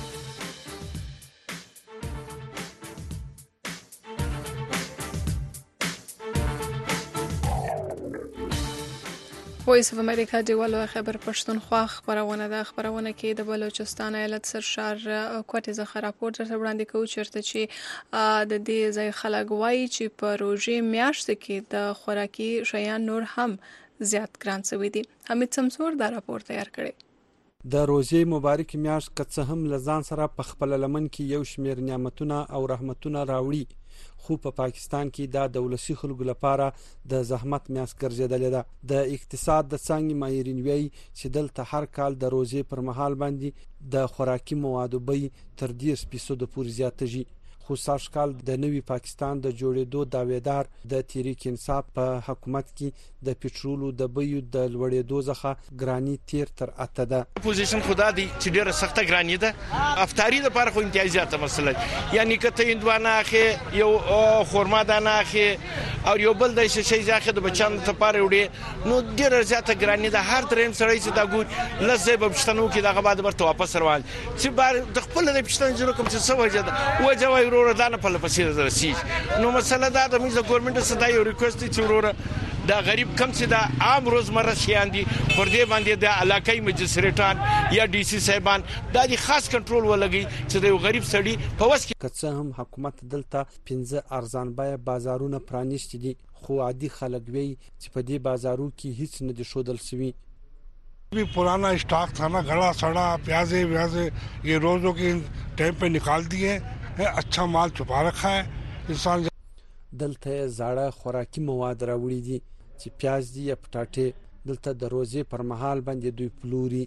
وایس اف امریکا دیوالو خبر پښتونخوا خبرونه ده خبرونه کې د بلوچستان ایالت سرشار کوټه زخه راپور تر وړاندې کوي چیرته چې د دې ځای خلک وایي چې په روژې میاشت کې د خوراکي شیان نور هم زیات ګران شوي دي حمید سمسور دا راپور تیار کړی د روزې مبارک میاشت که څه هم لزان سره په خپل لمن کې یو شمیر نعمتونه او رحمتونه راوړي خو په پاکستان کې دا د ولسی خلکو لپاره د زحمت میاشت ګرځیدلې ده د اقتصاد د څنګه ماهرین وایي چې دلته هر کال د روزې پر مهال باندې د خوراکي موادو بیې تر 10% پورې زیاتېږي خو سږ کال د نوي پاکستان د جوړېدو داویدار د تحریک انصاف په حکومت کې د پټرولو د بیو د لوړېدو څخه ګرانی تیر تر اته ده پوزیشن خدا دی چې ډیره سخته ګرانی ده افطاری د لپاره خو امتیازات مسله یعنی کته هندوانه اخی یو خرما دانه اخی او یو بل د شي ځاخه د بچان لپاره وړي نو ډیره زیاته ګرانی ده هر دریم سړی چې دا ګور لزه به پښتنو کې دغه بعد ورته واپس روان چې بار د خپل د پښتن جوړ کوم څه وجه ده وجه ورودانه په لپسې رسیږي نو مسله دا د موږ ګورنمنت صدا یو ریکوست چې وروره دا غریب کم چې دا عام روزمره شیان دي پر دې باندې د علاقې مجسریټان یا ډي سي صاحبان دا د خاص کنټرول ولګي چې د غریب سړي په وس کې که څه هم حکومت دلته 15 ارزان بیه بازارونه پرانیستي دي خو عادي خلک وی چې په دې بازارو کې هیڅ نه دي شودل سوي भी पुराना स्टॉक था ना गला सड़ा प्याजे व्याजे ये रोजों के टाइम पे निकाल दिए है अच्छा माल छुपा रखा है इंसान دلته زاړه خوراکي مواد راوړي دي چې پیاز دي یا پټاټې دلته د روزې پر مهال باندې دوی پلوري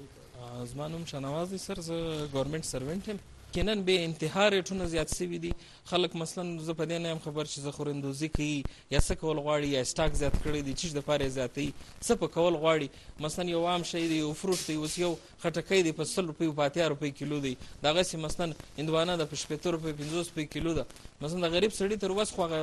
زمانوم شنواز دي سر ګورنمنت سروینټ هم کینن به انتها ریټونه زیات شوي دي خلک مثلا زه په دې نه هم خبر چې زه خوراندوزي کوي یا څه کول غواړي یا سټاک زیات کړی دي چې د پاره زیاتې څه په کول غواړي مثلا یو عام شی دی یو فروټ دی اوس یو خټکی دی په 100 روپیو په 80 روپیو کیلو دی دغه سي مثلا هندوانه د 75 روپیو 50 روپیو کیلو ده مثلا د غریب سړی تر وس خو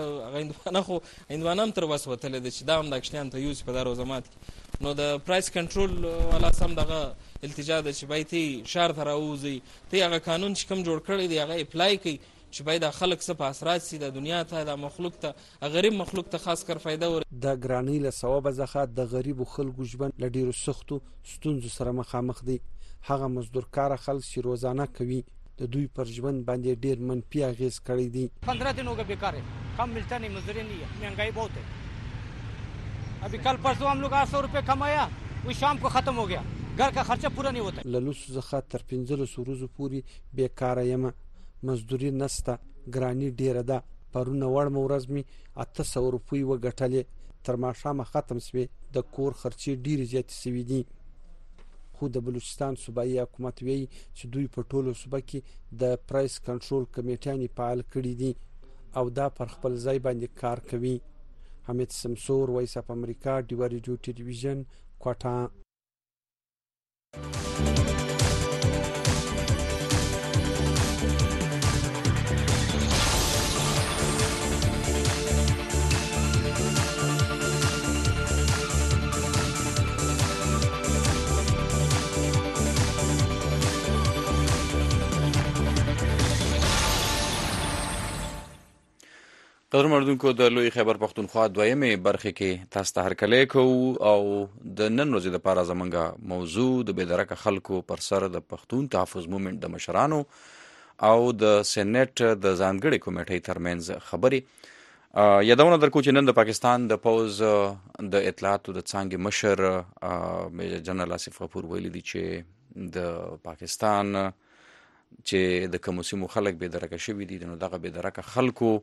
هندوانه هم تر وس وتل دي چې دا هم د کښتیان ته یوز په دارو زمات نو د پرایس کنټرول والا سم دغه التجا د چې باید شهر ته راوځي ته هغه قانون چې کوم جوړ کړی دی هغه اپلای کوي چې باید خلک څه په اثرات سي د دنیا ته د مخلوق ته غریب مخلوق ته خاص کر فائدہ ور د ګرانی له ثواب ځخه د غریب خلکو ژوند لډیرو سختو ستونزو سره مخامخ دي هغه مزدور کار خلک چې روزانه کوي د دوی پر ژوند باندې ډیر منفي اغیز کړی دی. 15 दिनों का बेकार है, कम मिलता नहीं, मजदूरी नहीं है, महंगाई बहुत है. अभी कल परसों हम लोग 800 रुपये कमाया, वो शाम को खत्म हो गया, घर का खर्चा पूरा नहीं होता. للوسو څخه تر 15 ورځو پورې بیکاره یم، مزدوري نسته، ګرانی ډیره ده. پرونه وړمه ورځ می 800 روپۍ وګټلې، تر ماښامه ختم شوې. د کور خرچې ډیرې زیاتې شوې دي. خو د بلوچستان صوبایي حکومت وایي چې دوی په ټولو صوبه کې د پرایس کنټرول کمیټیانې فعال کړي دي او دا پر خپل ځای باندې کار کوي. حمید سمسور، وایس اف امریکا، ډیوا ریډیو ټلویزیون، کوټه. قدر مردونکو، د لوی خیبر پختونخوا دویمې برخې کې تاسو ته هرکلی کوو او د نن ورځې دپاره زموږ موضوع د بېدرکه خلکو پر سر د پښتون تحفظ مومنټ د مشرانو او د سینټ د ځانګړې کمیټۍ ترمنځ خبرې. یادونه درکو چې نن د پاکستان د پوز د اطلاعاتو د څانګې مشر میجر جنرال آصف غفور ویلي دي چې د پاکستان چې د کومو سیمو خلک بېدرکه شوي دي، نو دغه بېدرکه خلکو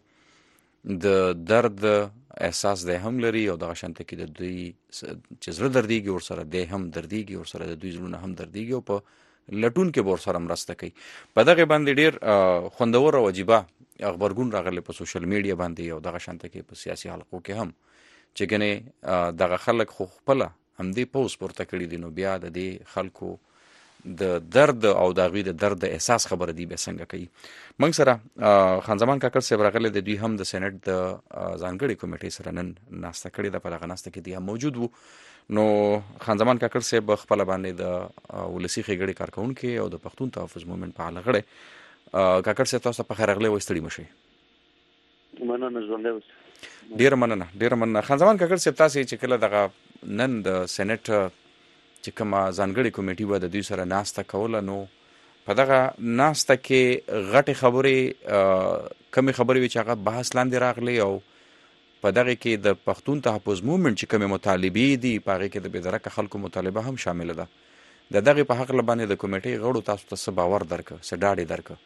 د درد احساس دی هم لري او دغه شانته کې د دوی چې زړه دردیږي ورسره دی هم دردیږي، ورسره د دوی زړونه هم دردیږي او په لټون کې به ورسره مرسته کوي. په دغه باندې ډېر خوندور او عجیبه غبرګون راغلی په سوشل میډیا باندې او دغه شانته کې په سیاسي حلقو کې هم چې ګنې دغه خلک خو خپله همدې پوز پورته کړي دي، نو بیا د دې خلکو د درد او د هغوی د درد احساس خبره دی بیا څنګه کوي. موږ سره خان زمان کاکړ صاحب راغلی د دوی هم د سینټ د ځانګړې کمیټې سره نن ناسته کړې ده. په دغه ناسته کې دی هم موجود وو. نو خان زمان کاکړ صاحب خپله باندې د ولسي ښېګړې کارکوونکي او د پښتون تحفظ مومنټ فعال غړی. کاکړ صاحب تاسو ته په خیر راغلی وایي، ستړي مه شئ. مننه، ژوندی اوسئ. ډېره مننه، ډېره مننه. خان زمان کاکړ صاحب تاسې چې کله دغه نن د سینټ چې کومه ځانګړې کمیټې به د دوی سره ناسته کوله، نو په دغه ناسته کې غټې خبرې کمې خبرې وې چې هغه بحث لاندې راغلی او په دغه کې د پښتون تحفظ مومنټ چې کومې مطالبې دي په هغې کې د بېدرکه خلکو مطالبه هم شامله ده. د دغې په هکله باندې د کمیټې غړو تاسو ته څه باور درکړه، څه ډاډ یې درکړه؟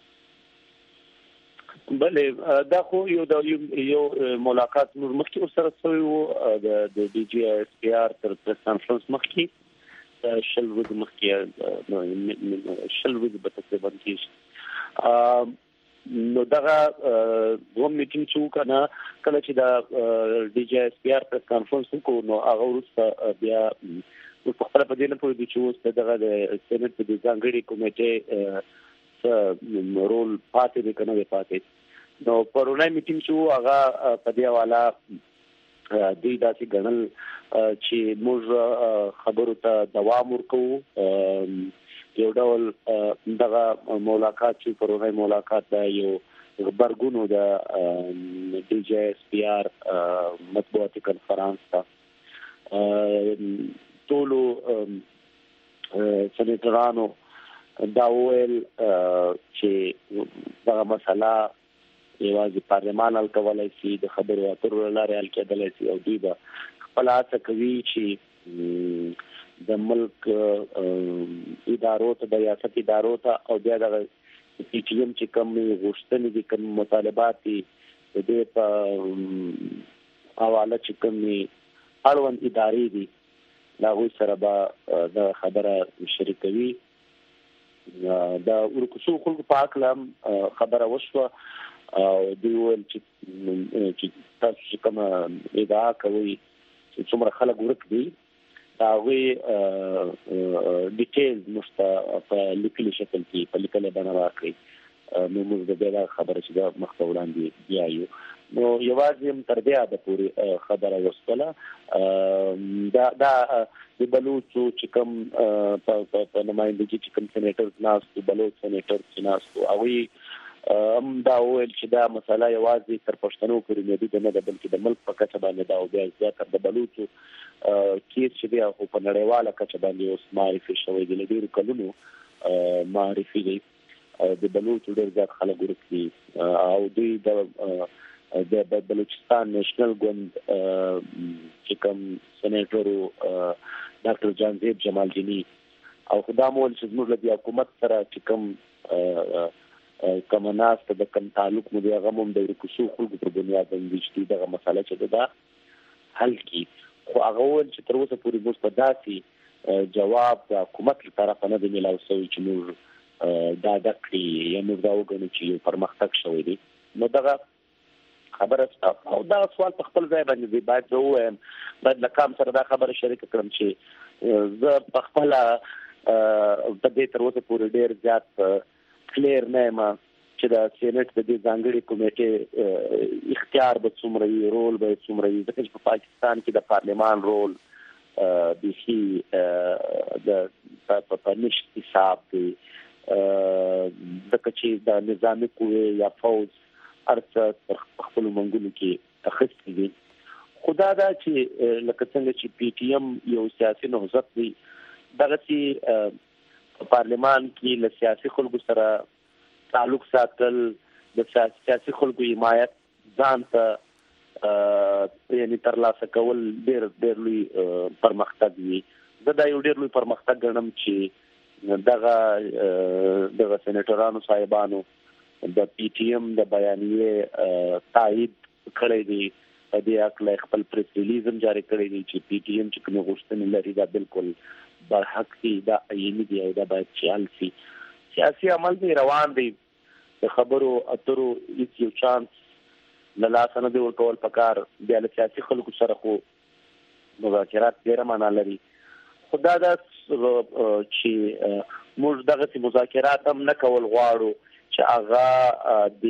بلې دا خو یو ملاقات موږ مخکې ورسره شوی و د ډي جي ایس پي آر تر پریس کانفرنس مخکې شل ورځې مخکې، شل ورځې به تقریبا کېږي. نو دغه دوم میټینګ چې وو که نه، کله چې د ډي جي ایس پي آر پریس کانفرنس وکړو نو هغه وروسته بیا موږ په خپله په دې نه پوهېدو چې اوس دغه د سینټ د ځانګړې کمیټې څه رول پاتې دی که نه دی پاتې. نو پرونی میټینګ چې وو هغه په دې حواله دوی داسې ګڼل چې موږ خبرو ته دوام ورکوو. یو ډول دغه ملاقات چې پرونی ملاقات دا یو غبرګون و د ډي جي ایس پي آر مطبوعاتي کنفرانس ته. ټولو سینیټرانو دا وویل چې دغه مسله یوازې پارلمان حل کولی شي، د خبرو اترو له لارې حل کېدلی شي او دوی به خپله هڅه کوي چې د ملک ادارو ته، د ریاست ادارو ته او بیا دغه پی ټي ایم چې کومې غوښتنې دي، کوم مطالبات دي، د دې په حواله چې کومې اړوند ادارې دي د هغوی سره به د خبره شریکوي. د ورکو خلکو په هکله هم خبره وشوه او دوی وویل چې تاسو چې کومه ادعا کوئ چې څومره خلک ورک دي د هغوی ډیټیل موږ ته په لیکلي شکل کې په لیکلې بڼه راکړئ. نو موږ د بیا دا خبره چې دا مخ ته وړاندې بیایو. نو یوازې هم تر دې حده پورې خبره وشوله. دا د بلوچو چې کوم په نمایندګي چې کوم سینیټرز ناست دي، بلوچ سینیټرز چې ناست دي، هغوی هم دا وویل چې دا مسله یوازې تر پښتنو پورې محدوده نه ده، بلکې د ملک په کچه باندې دا او بیا زیاتره د بلوچو کیس چې دی خو په نړیواله کچه باندې اوس معرفي شوی دی، له ډېرو کلونو معرفي دی. د بلوچو ډېر زیات خلک ورک دي او دوی د بلوچستان نېشنل ګوند چې کوم سېنیټر ډاکټر جانزیب جمالجنی او خدا مول چې زموږ له حکومت سره چې کوم ناسته د کوم تعلق مو دی هغه هم د ورکوسو خلکو پر بنیاد باندې چې دغه مسله چې ده حل کړي خو هغه ول چې تر اوسه پورې موږ په داسې جواب د حکومت له طرفه نه دی میلاو شوی چې موږ دا کړي یا موږ دا وګڼو چې یو پرمختګ شوی دی نو دغه خبره او دا سوال په خپل ځای باندې دی باید زه ووایم باید له کام سره دا خبره شریکه کړم چې زه په خپله په دې تر اوسه پورې ډېر زیات کلیر نه یم چې د سینټ د دې ځانګړي کمیټې اختیار به څومره وي رول به څومره وي ځکه چې په پاکستان کې د پارلمان رول بیخي په نشت حساب دی ځکه چې د نظامي قوې یا فوج هر څه په خپلو منګونو کې اخیستي دي خو دا ده چې لکه څنګه چې پی ټي ایم یو سیاسي نهضت دی دغسې په پارلمان کې له سیاسي خلکو سره تعلق ساتل د سیاسي خلکو حمایت ځان ته یعنې ترلاسه کول ډېر لوی پرمختګ وي زه دا یو ډېر لوی پرمختګ ګڼم چې دغه سېنیټرانو صاحبانو د پی ټي ایم د بیانیې تایید کړی دی په دې هکله خپل پریس ریلیز هم جاري کړی دی چې پی ټي ایم چې کومې غوښتنې لري دا بالکل برحق دي دا عیني دي او دا باید چې حل شي سیاسي عمل دی روان دی د خبرو اترو هیڅ یو چانس له لاسه نه دی ورکول پکار بیا له سیاسي خلکو سره خو مذاکرات ډېره معنا لري خو دا چې موږ دغسې مذاکرات هم نه کول غواړو چې هغه د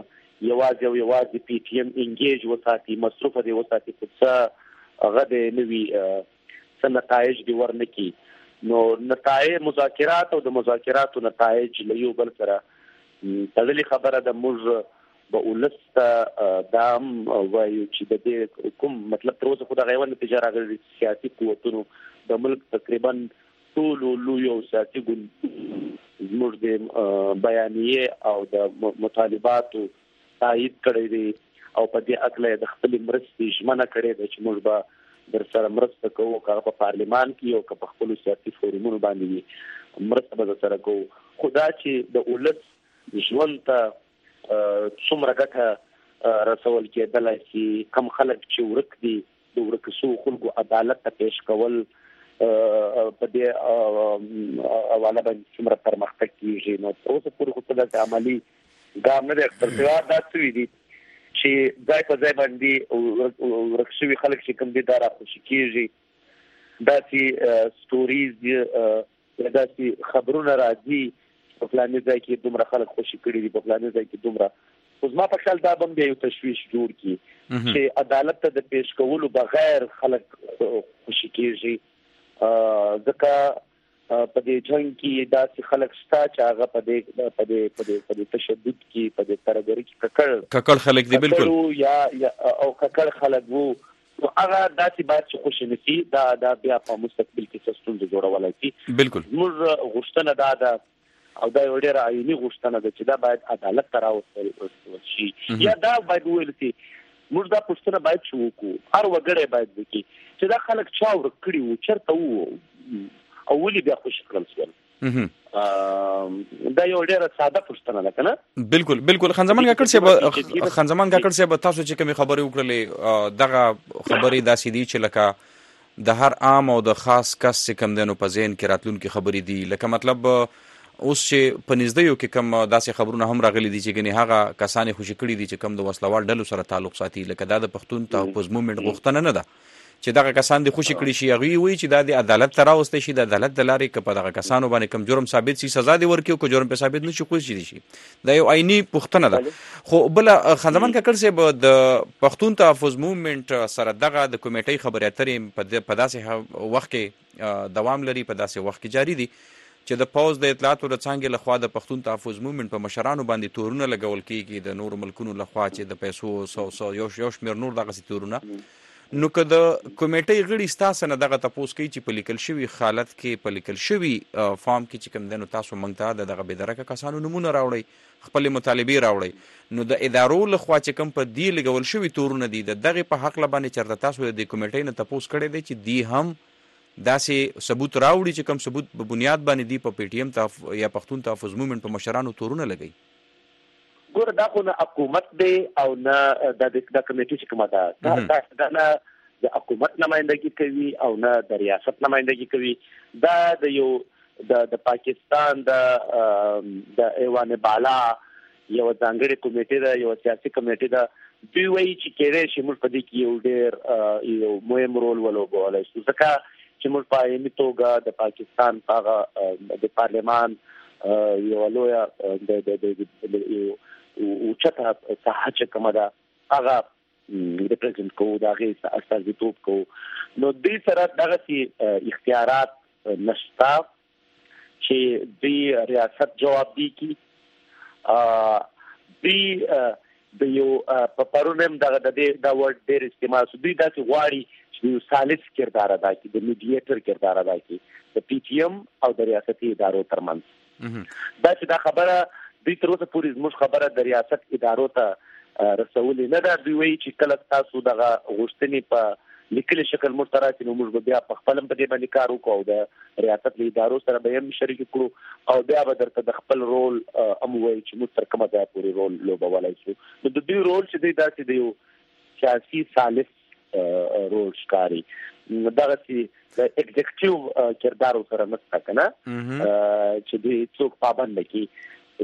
یوازې پی ټي ایم انګیج وساتي مصروفه دی وساتي خو څه هغه د نوي څه نتایج دې ورنه کړي نو نتایج مذاکرات او د مذاکراتو نتایج له یو بل سره تړلې خبره ده موږ به ولس ته دا هم وایو چې د دې کوم مطلب تر اوسه خو دغه یوه نتیجه راغلې سیاسي قوتونو د ملک تقریبا ټولو لویو سیاسي ګوند زموږ د بیانیې او د مطالباتو تایید کړی دی او په دې هکله د خپلې مرستې ژمنه کړې ده چې موږ به در سره مرسته کوو که په پارلمان کې او که په خپلو سیاسي فورمونو باندې وي مرسته به در سره کوو خو دا چې د ولس ژوند ته څومره ګټه رسول کېدلی شي کم خلک چې ورک دي د ورکو شوو خلکو عدالت ته پیش کول په دې حواله باندې څومره پرمختګ کېږي نو تر اوسه پورې خو څه داسې عملي ګام نه دی اخترتوار دا څه دي چې ځای په ځای باندې ورک شوي خلک چې کوم دي دا راخوشي کېږي داسې سټوریز یا داسې خبرونه راځي په فلاني ځای کې دومره خلک خوشي کړي دي په فلاني ځای کې دومره خو زما په خیال دا به هم بیا یو تشویش جوړ کړي چې عدالت ته د پیش کولو بغیر خلک خوشي کېږي ځکه په دې جنګ کې داسې خلک شته چې هغه په دې تشدد کې په دې ترهګرۍ کې ککړ خلک دي بالکل یا او ککړ خلک وو نو هغه داسې باید چې خوشي نه شي دا بیا په مستقبل کې څه ستونزې جوړولی شي بالکل زموږ غوښتنه دا ده او دا یو ډېره عیني غوښتنه ده چې دا باید عدالت ته راوستل شي یا دا باید وویل شي موږ دا پوښتنه باید چې وکړو هر وګړی باید وکړي چې دا خلک چا ورک کړي وو چېرته وو او ولې بیا خوشي کړل شول دا یو ډېره ساده پوښتنه ده که نه بالکل خان زمان کاکړ صاحب تاسو چې کومې خبرې وکړلې دغه خبرې داسې دي چې لکه د هر عام او د خاص کس چې کوم دی نو په ذهن کې راتلونکي خبرې دي لکه مطلب اوس چې په نږدېیو کې کوم داسې خبرونه هم راغلي دي چې ګنې هغه کسان یې خوشي کړي دي چې کوم د وسلوال ډلو سره تعلق ساتي لکه دا د پښتون تحفظ مومنټ غوښتنه نه ده چې دغه کسان دې خوشي کړي شي هغوی وایي چې دا د عدالت ته راوستی شي د عدالت د لارې که په دغه کسانو باندې کوم جرم ثابت شي سزا دې ورکړي او که جرم پرې ثابت نه شي خوشي دي شي دا یو عیني پوښتنه ده خو بله خان زمان کاکړ صاحب د پښتون تحفظ مومنټ سره دغه د کمیټۍ خبرې اترې په داسې وخت کې دوام لري په داسې وخت کې جاري دي چې د پوز د اطلاعاتو د څانګې لخوا د پښتون تحفظ مومنټ په مشرانو باندې تورونه لګول کېږي د نورو ملکونو لخوا چې د پیسو یو شمېر نور دغسې تورونه نو که د کمیټې غړي ستاسو نه دغه تپوس کوي چې په لیکل شوي حالت کې په لیکل شوي فارم کې چې کوم دی نو تاسو موږ ته د دغه بېدرکه کسانو نومونه راوړئ، خپلې مطالبې راوړئ، نو د ادارو لخوا چې کوم په دې لګول شوي تورونه دي د دغې په حقله باندې چېرته تاسو د دې کمیټې نه تپوس کړی دی چې دی هم داسې ثبوت راوړي چې کوم ثبوت په بنیاد باندې دی په پی ټي ایم یا پښتون تحفظ مومنټ په مشرانو تورونه لګوي؟ ګوره دا خو نه حکومت دی او نه د کمیټې چې کومه ده دا نه د حکومت نمایندګي کوي او نه د ریاست نمایندګي کوي. دا د یو د پاکستان د ایوان بالا یو ځانګړې کمیټې ده، یو سیاسي کمیټې ده. دوی وایي چې کېدای شي موږ په دې کې یو ډېر یو مهم رول ولوبولی شو، ځکه چې موږ په عیني توګه د پاکستان په هغه د پارلمان یوه لویه اوچته ساحه چې کومه ده هغه ریپرزنټ کوو، د هغې استازیتوب کوو. نو دوی سره دغسې اختیارات نشته چې دوی ریاست جوابدهي کړي. دوی د یو په پرون هم دغه د دې دا ورډ ډېر استعمال شو. دوی داسې غواړي چې یو ثالث کردار ادا کړي، د میډیټر کردار ادا کړي د پی ټي ایم او د ریاستي ادارو ترمنځ. دا چې دا خبره دوی تر اوسه پورې زموږ خبره د ریاست ادارو ته رسولې نه ده. دوی وایي چې کله تاسو دغه غوښتنې په لیکلي شکل موږ ته راشي نو موږ به بیا په خپل هم په دې باندې کار وکړو او د ریاست له ادارو سره به هم شریک کړو او بیا به درته د خپل رول هم ووایي چې موږ تر کومه ځایه پورې رول لوبولی شو. نو د دوی رول چې دی داسې د یو سیاسي ثالث رول ښکاري، دغسې د اګزیکټیو کردار ورسره نشته که نه چې دوی څوک پابنده کړي.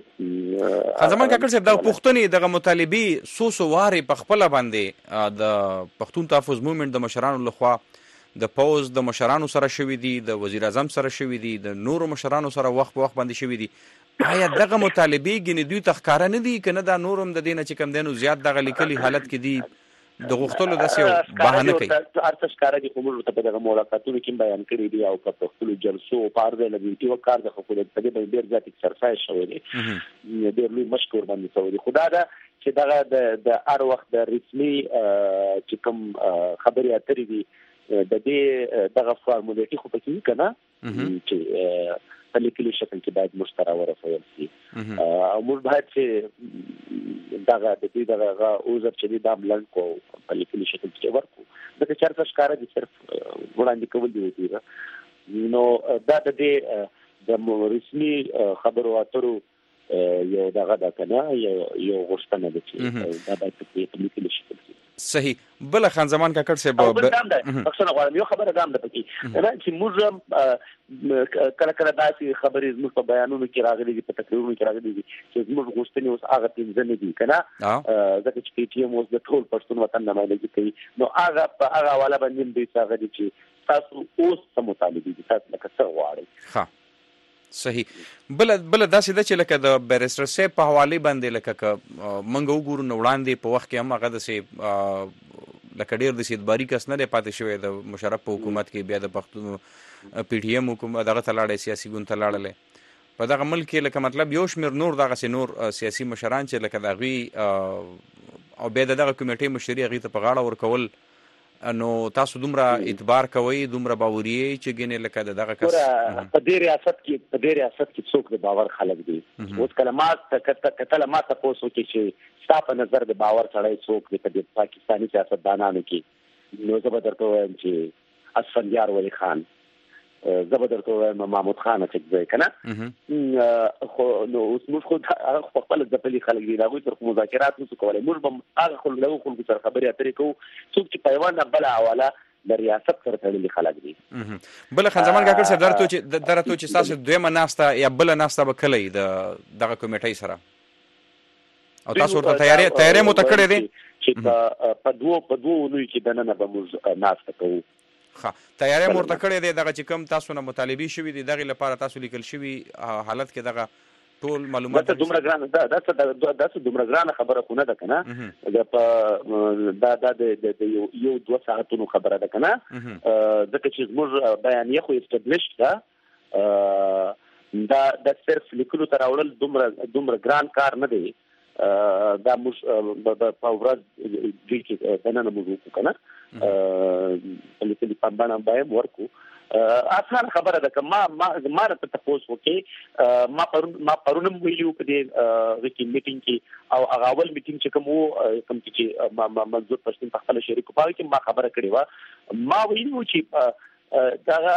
خان کاکړ صاحب دغه پوښتنې دغه مطالبې څو وارې په خپله باندې د پښتون تحفظ مومنټ د مشرانو لخوا د پوز د مشرانو سره شوي دي، د وزیر اعظم سره شوي دي، د نورو مشرانو سره وخت په وخت باندې شوي دي. آیا دغه مطالبې ګنې دوی ته ښکاره نه دي که نه دا نور هم د دې نه چې کوم دی نو زیات دغه لیکلي حالت کې دي د غوښتلو داسې یو بهانه کوي؟ هر څه ښکاره دي، خو موږ ورته په دغه ملاقاتونو کې بیان کړي دي او په خپلو جلسو په هر ځای له ویډیو کار د خو په دې باندې ډېر زیات اکسرسایز شوی دی، ډېر لوی مشق ورباندې شوی دی. خو دا ده چې دغه د هر وخت د رسمي چې کوم خبرې اترې دي د دې دغه فارمولیټي خو پکې وي که نه چې په لیکلي شکل کې باید موږ ته راورسول شي او موږ باید چې دغه د دې دغه عذر چې دی دا بلند کړو په لیکلي شکل کې ورکړو. ځکه چې هر څه ښکاره دي، صرف وړاندې کول دي وتیره. نو دا د دې د رسمي خبرو اترو یو دغه ده که نه یو غوښتنه ده چې دا باید په لیکلي شکل کې. صحیح. بله خان زمان کاکړ صاحب او بل دام ده بخښنه غواړم یو خبره دا هم ده پکې چې موږ کله کله داسې خبرې زموږ په بیانونو کې راغلي دي، په تقریرونو کې راغلي دي چې زموږ غوښتنې اوس هغه پنځه نه دي که نه، ځکه چې پی ټي ایم اوس د ټول پښتون وطن نمایندګي کوي. نو هغه په هغه حواله باندې هم دوی څه هغه دي چې تاسو اوس څه مطالبې دي، تاسو لکه څه غواړئ. صحیح. بله داسې ده چې لکه د بیرسټر صاحب په حوالې باندې لکه که موږ وګورو نو وړاندې په وخت کې هم هغه داسې لکه ډېر داسې ادباري کس نه دی پاتې شوی د مشرف په حکومت کې، بیا د پښتون پی ټي ایم حکومت دغه ته لاړی سیاسي ګوند ته لاړلی په دغه ملک کې لکه مطلب یو شمېر نور دغسې نور سیاسي مشران چې لکه د هغوی او بیا د دغه کمیټې مشري هغوی ته په غاړه ورکول، نو تاسو دومره اعتبار کوئ، دومره باوري یې چې ګنې لکه د دغه کس په دې ریاست کې څوک د باور خلک دي. اوس کله ما تپوس وکړي چې ستا په نظر د باور سړی څوک دی په دې پاکستاني سیاستدانانو کې، نو زه به درته ووایم چې اسفندیار ولی خان، زه به درته ووایم محمود خان اڅکزی که نه. خو نو اوس موږ خو هغه په خپله ځپلي خلک دي، د هغوی سره خو مذاکرات نشو کولی. موږ به هغه خلکو سره خبرې اترې کوو څوک چې په یوه نه بله حواله د ریاست سره تړلي خلک دي. بله خان زمان کاکړ صاحب درته چې ستاسو دویمه ناسته یا بله ناسته به کله وي د دغه کمیټۍ سره او تاسو ورته تیاری مو ته کړی دی چې په دوو اونیو کې دننه به موږ ناسته کوو؟ تیاری مو ورته کړی دی دغه چې کوم تاسو نه مطالبې شوي دي دغې لپاره تاسو لیکل شوي حالت کې دغه ټول معلومات؟ دا دومره ګرانه خبره خو نه ده که نه، دا د یو 2 ساعتونو خبره ده که نه، ځکه چې زموږ بیانیه خو اسټبلشډ ده، دا صرف لیکلو ته راوړل دومره ګران کار نه دی. دا موږ په ورځ دوی کې دننه موږ وکړو که نه، لیکلي پامبانه باید ورکو اسانه خبره ده که ما ته تاسو وکي ما پرونم ویلو په دې وکي میټینګ کې او هغه اول میټینګ چې کوم چې منظور پښتون په خپل شریکو پاره کې ما خبره کړې و ما ویلو چې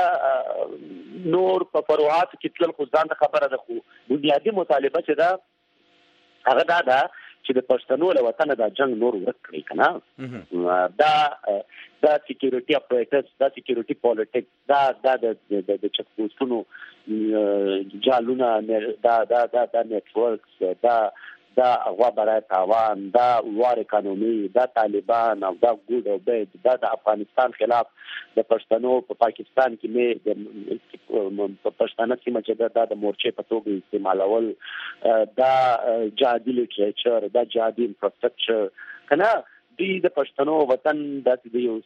دا نور په فروعات کې تل خو ځان خبره ده خو بنیادی مطالبه چې دا هغه دا چې د پښتنو له وطن د جنگ نور ورک کړی کنه دا سکیورټي اپریټرز دا سکیورټي پالیټکس دا د چک پوسټونو جالونه دا نیټورکس دا هغه برای تاوان دا وار قانوني دا طالبان او دا ګوډ او بید دا د افغانستان خلاف د پښتنو په پاکستان کې مې په پښتانه سیمه چې دا د مورچې په توګه استعمالول دا جهادي لټریچر دا جهادي انفراستراکچر کنه د پښتنو وطن د یو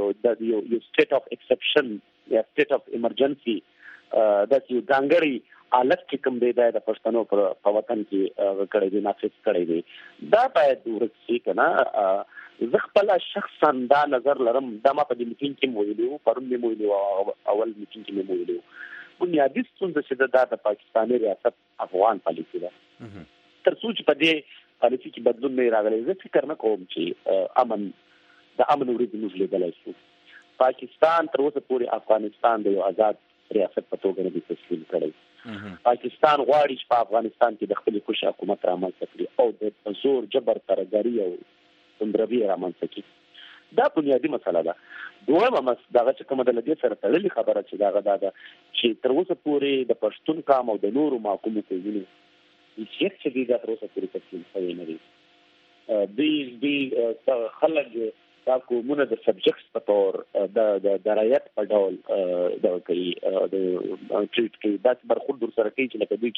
سټیټ اف ایکسپشن یا سټیټ اف ایمرجنسي د یو ځانګړي حالت کې کوم دی د پښتنو په وطن کې کړی دی نافذ کړی دی دا باید ورسې کنه زه خپل شخصا دا نظر لرم دا ما په دې میټینګ کې ویلو پرون مې ویلو اول میټینګ کې مې ویلو بنیادی ستونزه چې د پاکستاني ریاست افغان پالیسي ده تر څو چې په دې پالیسي کې بدلون نه راغلی زه فکر نه کوم چې امن ورځ موږ لیدلی شو پاکستان تر اوسه پورې افغانستان د یو آزاد ریاست په توګه نه تسلیم کړی پاکستان غواړي چې په افغانستان کې د خپل خوش حکومت رامنځته کړي او د زور جبر ترګری او تندروي رامنځته کړي دا بنیادی مسله ده دویمه دغه چې کومه د دې سره تړلې خبره چې دا ده چې تر اوسه پورې د پښتون قام او د نورو محکومو کوي هیڅ چې دا تر اوسه پورې تسلیم شوی نه دی خلک دا کومونه د سبجیکټس په تور د رایت په ډول دا کوي د ټریټ کوي دا برخورد سره کوي چې لکه دوی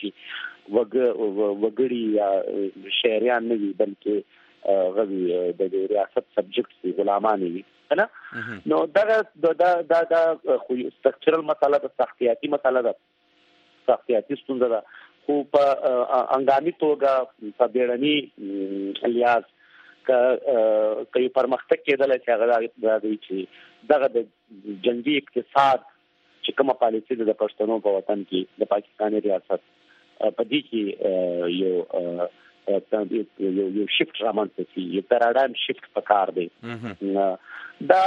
چې وګړي یا شهریان نه وي بلکې غوي د ریاست سبجیکټس غلامان وي کنه نو دا خو سټرکچرل مسله ده سختياتي مسله ده سختياتي ستونزه ده خو په انګامي توګه په بیړني الیاس که یو پرمختګ کېدلی چې هغه دا دی چې دغه د جنګي اقتصاد چې کومه پالیسي ده د پښتنو په وطن کې د پاکستاني ریاست په دې کې یو شفت رامنځته شي یو پیراډایم شفت پکار دی دا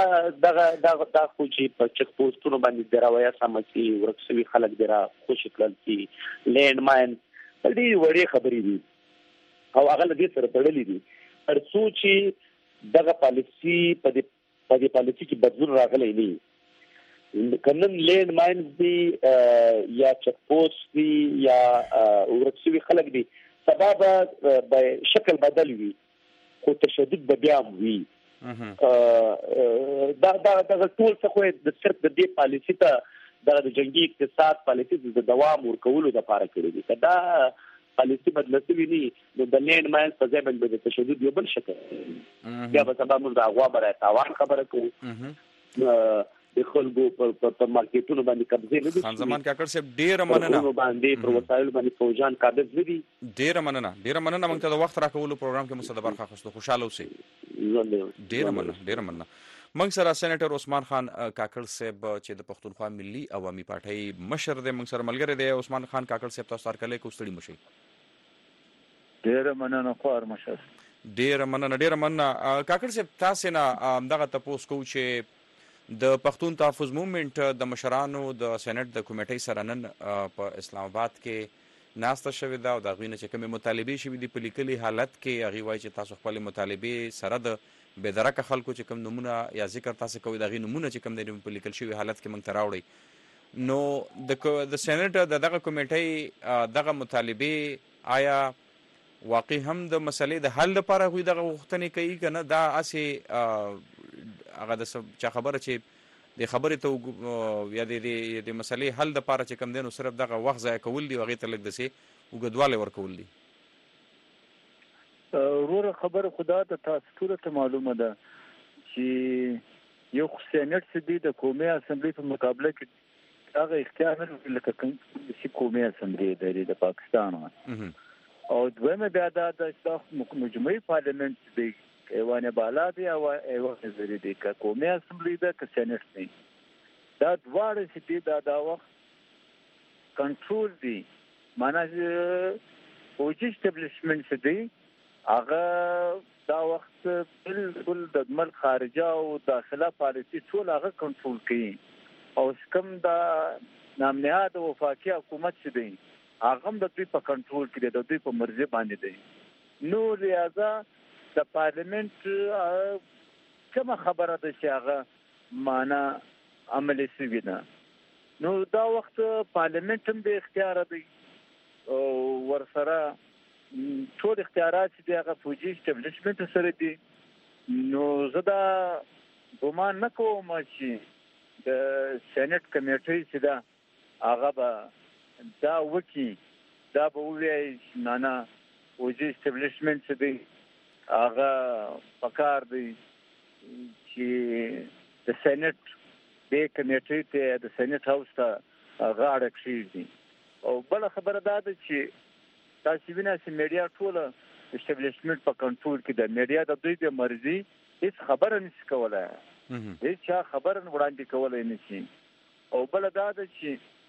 خو چې په چک پوسټونو باندې د روایه سمسي ورکسوي خلک دی را خوشي کړل چې لینډ ماین دې وړې خبرې دي او هغه له دې سره تړلې دي تر څو چې دغه پالیسي په دې پالیسي کې بدلون راغلی نه کنن لینډ ماینز دي یا چک پوسټ دي یا ورکسوي خلک دي سبب به شکل بدل وي خو تشدد به بیا وي دا ټول څه خو د صرف د دې پالیسي ته د جنګي اقتصاد پالیسي د دوام ورکولو لپاره کړی دي دا پالیسي بدلسوي نه نو د لینډ ماینز په ځای باندې د تشدد یو بل شکل بیا به سبا موږ د هغه برای تاوان خبره کوو د خلکو په مارکیټونو باندې قبضه نه دي خان زمان کاکړ صاحب ډیر مننه باندې پر وسایل باندې فوجان قابض دي ډیر مننه موږ ته د وخت راکولو پروګرام کې مصدق برخه خستو خوشاله اوسئ ډیر مننه موږ سره سېنیټر عثمان خان کاکړ صاحب چې د پښتونخوا ملي عوامي پارټۍ مشر دی موږ سره ملګری دی عثمان خان کاکړ صاحب تاسو سره کله کوستړي مشي ډیر مننه خور مشر ډیر مننه کاکړ صاحب تاسو نه دغه تاسو کو چې د پښتون تحفظ موومېنټ د مشرانو د سېنات د کمیټې سره نن په اسلام آباد کې ناسته شوې ده او د غوینه چې کومه مطالبه شوې دي په لیکلي حالت کې هغه وایي چې تاسو خپل مطالبه سره د بېدرکه خلکو چې کوم نمونه یا ذکر تاسو کوي د غي نمونه چې کوم د په لیکل شوی حالت کې مونږ تراوړي نو د سېنات دغه کمیټې دغه مطالبه آیا واقعي هم د مسلې د حل لپاره غوي دغه غوښتنې کوي کنه دا اسې هغه د چا خبره چې د خبرې ته یا د مسلې حل لپاره چې کم دینو صرف دغه وخت ضایع کول دي هغه ته لګ دسي وګدواله ورکول دي ورور خبره خدا ته تاسو ټول ته معلومه ده چې یو سېنات سدي د قومي اسمبلی په مقابله کې هغه اختیار نه لکه چې قومي اسمبلی د پاکستان او دویمه بیا د مجموعي پارلیمنت دی ایوان بالا دی او ایوان زری دی که قومي اسمبلی ده که سینټ دی دا دواړه چې دي دا وخت کنټرول دی معنا فوجي اسټابلیشمنټ چې دی هغه دا وخت بالکل د ملک خارجه او داخله پالیسي ټول هغه کنټرول کوي او کوم دا نامنهاد وفاقي حکومت چې دی هغه هم د دوی په کنټرول کې دی د دوی په مرزي باندې دی نو لہذا د پارلیمنت کومه خبره ده چې هغه معنا عملي شوی ده نو دا وخت پارلیمنت هم د اختیار دی او ورسره ټول اختیارات چې هغه فوجي اسټابلیشمنت سره دي نو زه دا ګمان نه کوم چې د سېنات کمیټې چې دا هغه به دا وکی دا به وایي نه فوجي اسټابلیشمنت چې دی هغه پکار دی چې د سېنات د کمیټې ته د سېنات هاوس ته غاړه کېږي او بل خبره دا ده چې تاسو وینئ چې میډیا ټول اسټابلیشمنت په کنټرول کې ده میډیا د دوی د مرزي هیڅ خبره نشي کولای هیڅ خبره وړاندې کولای نشي او بل دا ده چې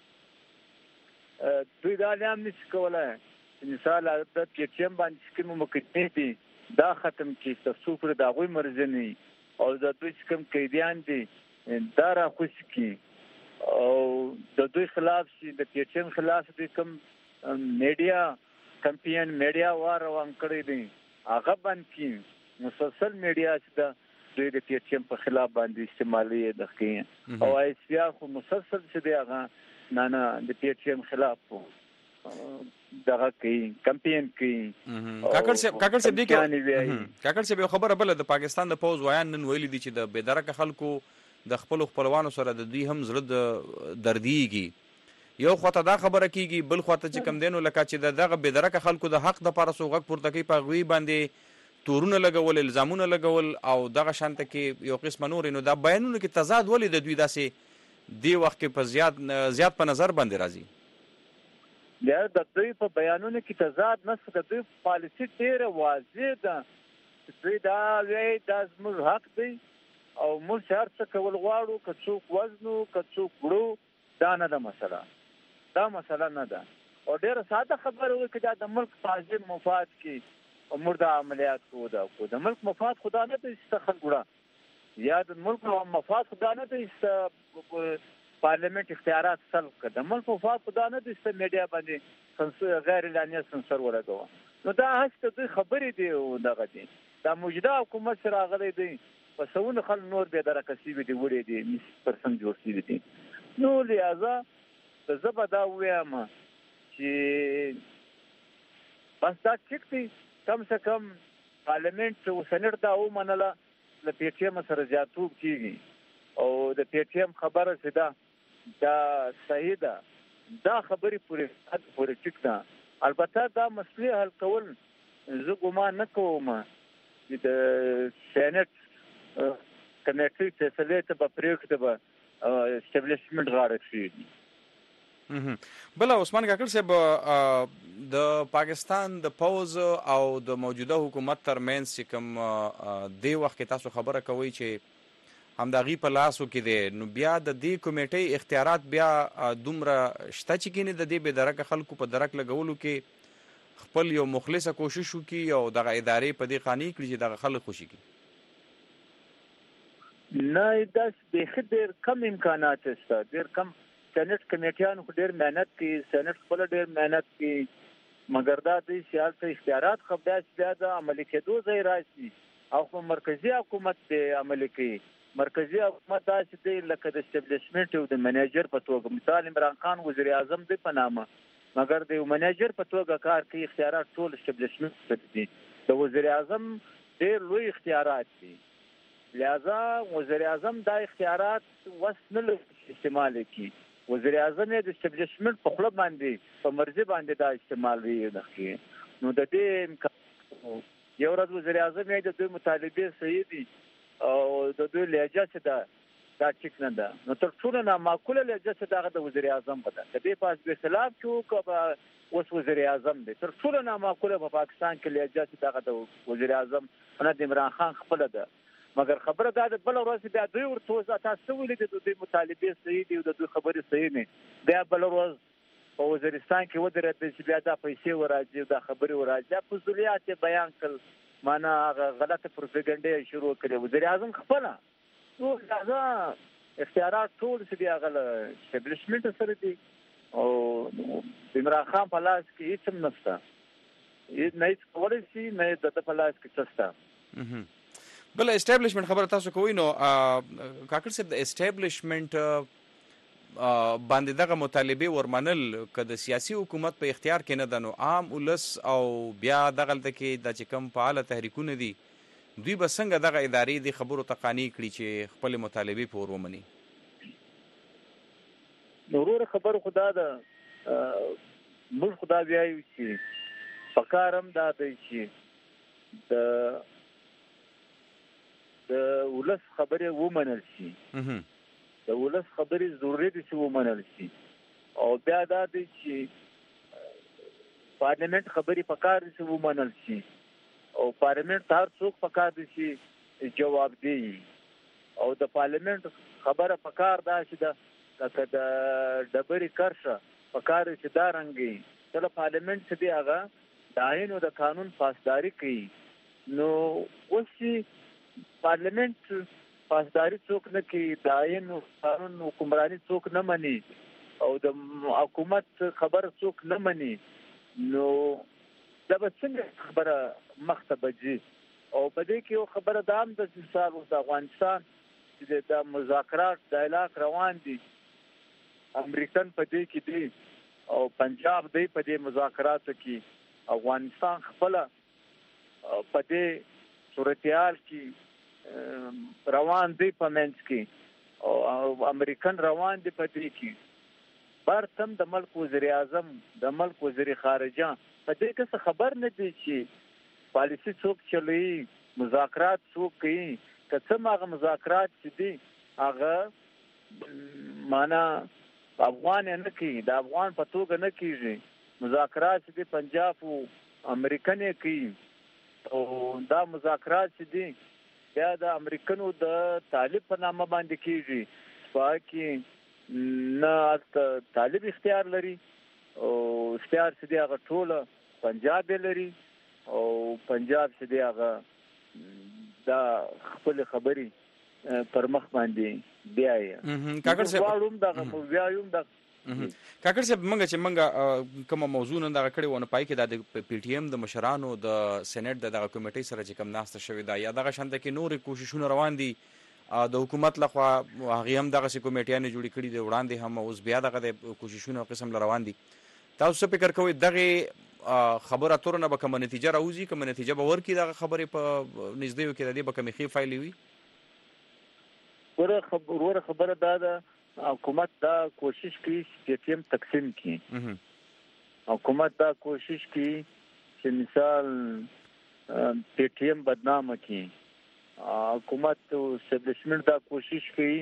دوی دا هم نشي کولای مثال د پیټیم باندې کوم مقدمه دي دا ختم کی تاسو پر دا غوي مرزي نه او د دوی کوم قیدیان دي دا را خوش کی او د دوی خلاف چې د پیټیم خلاف دي کوم میډیا کمپین میډیا وار روان کړی دی هغه باندې مسلسل میډیا چې د دوی د پیټیم په خلاف باندې استعمالي د کوي او ایسیا خو مسلسل چې دی هغه نه د پیټیم خلاف دغه کوي کمپین کوي کاکړ صاحب دی کاکړ صاحب خبره بل د پاکستان د پوز ویان نن ویلي دي چې د بېدرکه خلکو د خپل خپلوانو سره د دوی هم زړه درديږي یو خواته دا خبره کیږي بل خواته چې کم دینو لکه چې دغه بېدرکه خلکو د حق د پاره سوغک پورته کوي په غوي باندې تورونه لګول الزامونه لګول او دغه شانته کې یو قسم نور نو دا بیانونه کې تضاد ولې د دوی داسې دی وخت کې په زیات په نظر باندې راځي دا د دوی په بیانونو کې تضاد نشته د دوی پالیسي ډیره واضح ده دوی دا وی د زموږ حق دی او موږ هر څه کول غواړو که څوک وزنو که څوک وړو دا نه ده مسله دا مسله نه ده او ډیره ساده خبره وي چې د ملک فاضل مفاد کې امور د عملیات کو د ملک مفاد خدا نه ته استخل ګړه یا د ملک مفاد خدا نه ته پارلیمنت اختیارات سلب کړ د ملک مفاد خدا نه ته میډیا باندې غیر اعلانیه سنسر ورغوا نو دا هڅه دوی خبرې دی او دغه دي دا موجوده حکومت سره غلې دی پسونه خل نور به درکسي وي دی وړي دي 20% جوړ شي دي نو لہذا زه به دا وایم چې بس دا ټیک دی کم سے کم پارلیمنت او سېنات دا ومنله د پیټیم سره زیاتوب کیږي او د پیټیم خبره سده دا صحیح ده دا خبرې پوره ټیک ده البته دا مسلې حل کول زه ګمان نه کوم چې د سېنات کمیټې فیصله ته په پریکړه به اسټابلیشمنت غاړه شي بل عثمان کاکړ صاحب د پاکستان د پوز او د موجوده حکومت ترمنځ کوم دی وخت تاسو خبره کوي چې همداغي په لاسو کې دی نو بیا د دې کمیټې اختیارات بیا دومره شته چې کینه د دې به درک خلکو په درک لګولو کې خپل یو مخلصه کوشش وکي او دغه ادارې په دې قانوني کړي چې دغه خلک خوشي کی نه داس به ډېر کم امکانات شته ډېر کم سېنات کمیټیان خو ډېر مهنت کوي سېنات خپل ډېر مهنت کوي مګر دا د سیاست اختیارات خبره بیا د عملي کېدو ځای راشي او خو مرکزی حکومت د عملي کوي مرکزی حکومت داسې دی لکه د اسټابلیشمنت او د منیجر په توګه مثال عمران خان وزیر اعظم دی په نامه مګر د منیجر په توګه کار کوي اختیارات ټول اسټابلیشمنت دي د وزیر اعظم ډېر لوی اختیارات دي لہذا وزیر اعظم دا اختیارات وسنل استعمال کی وزیر اعظم د اسټابلیشمنت په خپل باندې په مرزي باندې دا استعمال وکړي نو د دې یو ورځ وزیر اعظم د دوی مطالبه صحیح دي او د دوی لهجه څه ده دا ټیک نه ده. نو تر ټولو نامعقوله لهجه چې دغه د وزیر اعظم په ده، که دې په حزب اختلاف کې که اوس وزیر اعظم دی، تر ټولو نامعقوله په پاکستان کې لهجه چې دغه د وزیر اعظم محمد عمران خان خپله ده. مګر خبره دا ده بله ورځ بیا دوی ورته وځه تاسو ولې د دوی مطالبې صحیح دي او د دوی خبرې صحیح نه، بیا بله ورځ په وزیرستان کې ودرېدل چې بیا دا پیسې وراځي او دا خبرې وراځي، دا فضولیات یې بیان کړل، معنا هغه غلطه پروپاګنډه یې شروع کړې. وزیر اعظم خپله ټول هغه اختیارات ټول چې دي هغه له اسټابلیشمنټ سره دي او عمران خان په لاس کې هېڅ هم نشته، نه هېڅ کولی شي نه د ده په لاس کې څه شته. بل اسټابلیشمنټ خبره تاسو کوئ نو کاکړ صاحب د اسټابلیشمنټ باندې دغه مطالبه ورمنل که د سیاسي حکومت په اختیار کې نه ده نو عام ولس او بیا دغلته کې د چې کوم فعاله تحریکونه دي دوی به څنګه دغه ادارې د خبرو ته قانع کړي چې خپل مطالبه په ومني؟ نورور خبر خدا ده موږ خدا وایو چې پکارم دا دی چې د ولس خبرې ومنل شي، د ولس خبرې ضروري دي چې ومنل شي، او بیا دا دی چې پارلیمنت خبرې پکار دي چې ومنل شي، او پارلیمنت هر څوک پکار دي چې جواب دی، او د پارلیمنت خبره پکار دا چې د ډبرې کرشه پکار دي چې دا رنګي کله پارلیمنت چې دی هغه د آئین او د قانون پاسداري کوي. نو اوس پارلیمنت پاسداري څوک نه کوي، د آئین او قانون حکمراني څوک نه مني، او د حکومت خبره څوک نه مني، نو دا به څنګه خبره مخته بځي. او په دې کې یو خبره دا هم د مثال د افغانستان چې د مذاکرات ډایلاګ روان دي، امریکن په دې کې دی او پنجاب دی په دې مذاکراتو کې، افغانستان خپله په دې صورتحال کې روان دی په منځ کې، او امریکن روان دی په دې کې. برتم د ملک وزیر اعظم د ملک وزیر خارجه په دې کې څه خبر نه دی چې پالیسی څوک چلوي، مذاکرات څوک کوي، که څه هغه مذاکرات چې دي هغه معنا افغان نه کوي، د افغان په توګه نه کیږي، مذاکرات چې دي پنجاب او امریکن یې کوي، او دا مذاکرات چې دي بیا د امریکنو د طالب په نامه باندې کیږي، په کې نه طالب اختیار لري، او اختیار چې دی هغه ټوله پنجاب لري، او پنجاب چې دی هغه دا خپل خبرې پر مخ باندې بیاي. کاکړ صاحب واړم دغه موضوعیم د کاکړ صاحب منګه چې منګه کومه موضوع نه دغه کړي ونه پای کې د پی ټی ایم د مشرانو د سېنات دغه کمیټې سره چې کوم ناسته شوې ده یا دغه شانته کې نور کوششونه روان دي د حکومت لخوا، هغه هم دغه کمیټیانې جوړې کړي دي وړاندې هم، اوس بیا دغه د کوششونه قسم روان دي. تاسو څه فکر کوئ دغه خبره اترونه به کومه نتیجه راوځي، کومه نتیجه به ورکړي دغه خبرې په نږدې کې د دې به کومې ښې پایلې وي؟ ورور خبره دا ده حکومت دا کوشش کوي چې پی ټی ایم تقسیم کړي، حکومت دا کوشش کوي چې مثال پی ټی ایم بدنامه کړي، حکومت اسټابلیشمنټ دا کوشش کوي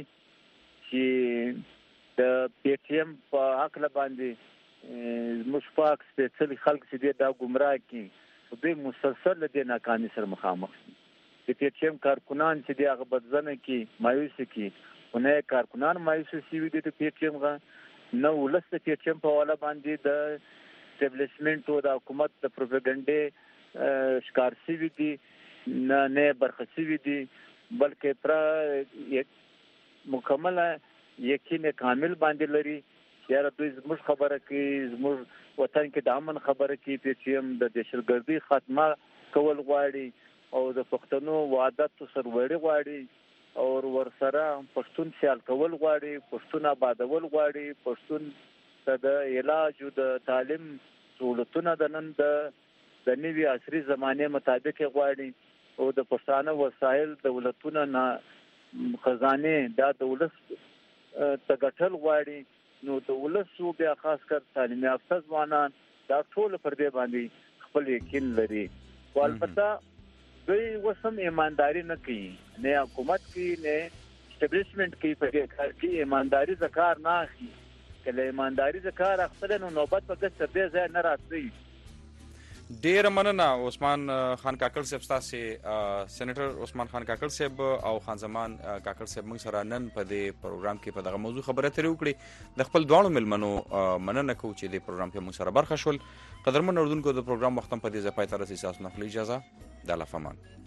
چې د پی ټی ایم په حق باندې مشفاق سپیڅلي خلک چې دی دا ګمراه کړي، دوی مسلسل د ناکامۍ سره مخامخ دي. د پی ټی ایم کارکنان چې دی هغه بدزنه کړي، مایوس کړي، نه کارکنان مایوس شوي دي د پی ټی ایم غا نه ولس د پی ټی ایم په والا باندې د اسټابلیشمنټ او د حکومت د پروپاګاندا ښکار شوي دي، نه برخه شوي دي، بلکې تر مکمل یقین کامل باندې لري یاره دوی زموږ خبره کوي، زموږ وطن کې د امن خبره کوي، پی ټی ایم د دهشتګردۍ خاتمه کول غواړي او د پښتنو وحدت سرلوړي غواړي، او ورسره پښتون سیال کول غواړي، پښتون آبادول غواړي، پښتون ته د علاج او د تعلیم سہولتونه د نن د نوي عصري زمانه مطابق غواړي، او د پښتانه وسایل دولتونه نه خزانه دا دولت تګټل غواړي. نو د ولسو بیا خاص کر تعلیم یافته ځوانان دا ټول پر دې باندې خپل یقین لري، او البته دوی وسم ایمانداری نه کوي، نه حکومت کوي، نه اسټابلیشمنت کوي په دې کار کې ایمانداري ز کار نه اخلي کله ایمانداري ز کار اخلي نو نوبت په څه به ځای نه راځي. ډیر مننه عثمان خان کاکړ صاحب تاسو سېنیټر عثمان خان کاکړ صاحب او خان زمان کاکړ صاحب موږ سره نن په دې پروګرام کې په دغه موضوع خبرې اترې وکړې. د خپل دواړو ملمنو مننه کوم چې د پروګرام کې موږ سره برخه شول. قدرمن اوردونکو د پروګرام وخت هم په دې ځای پای ته رسیدي. تاسو نه اجازه د الله فمان.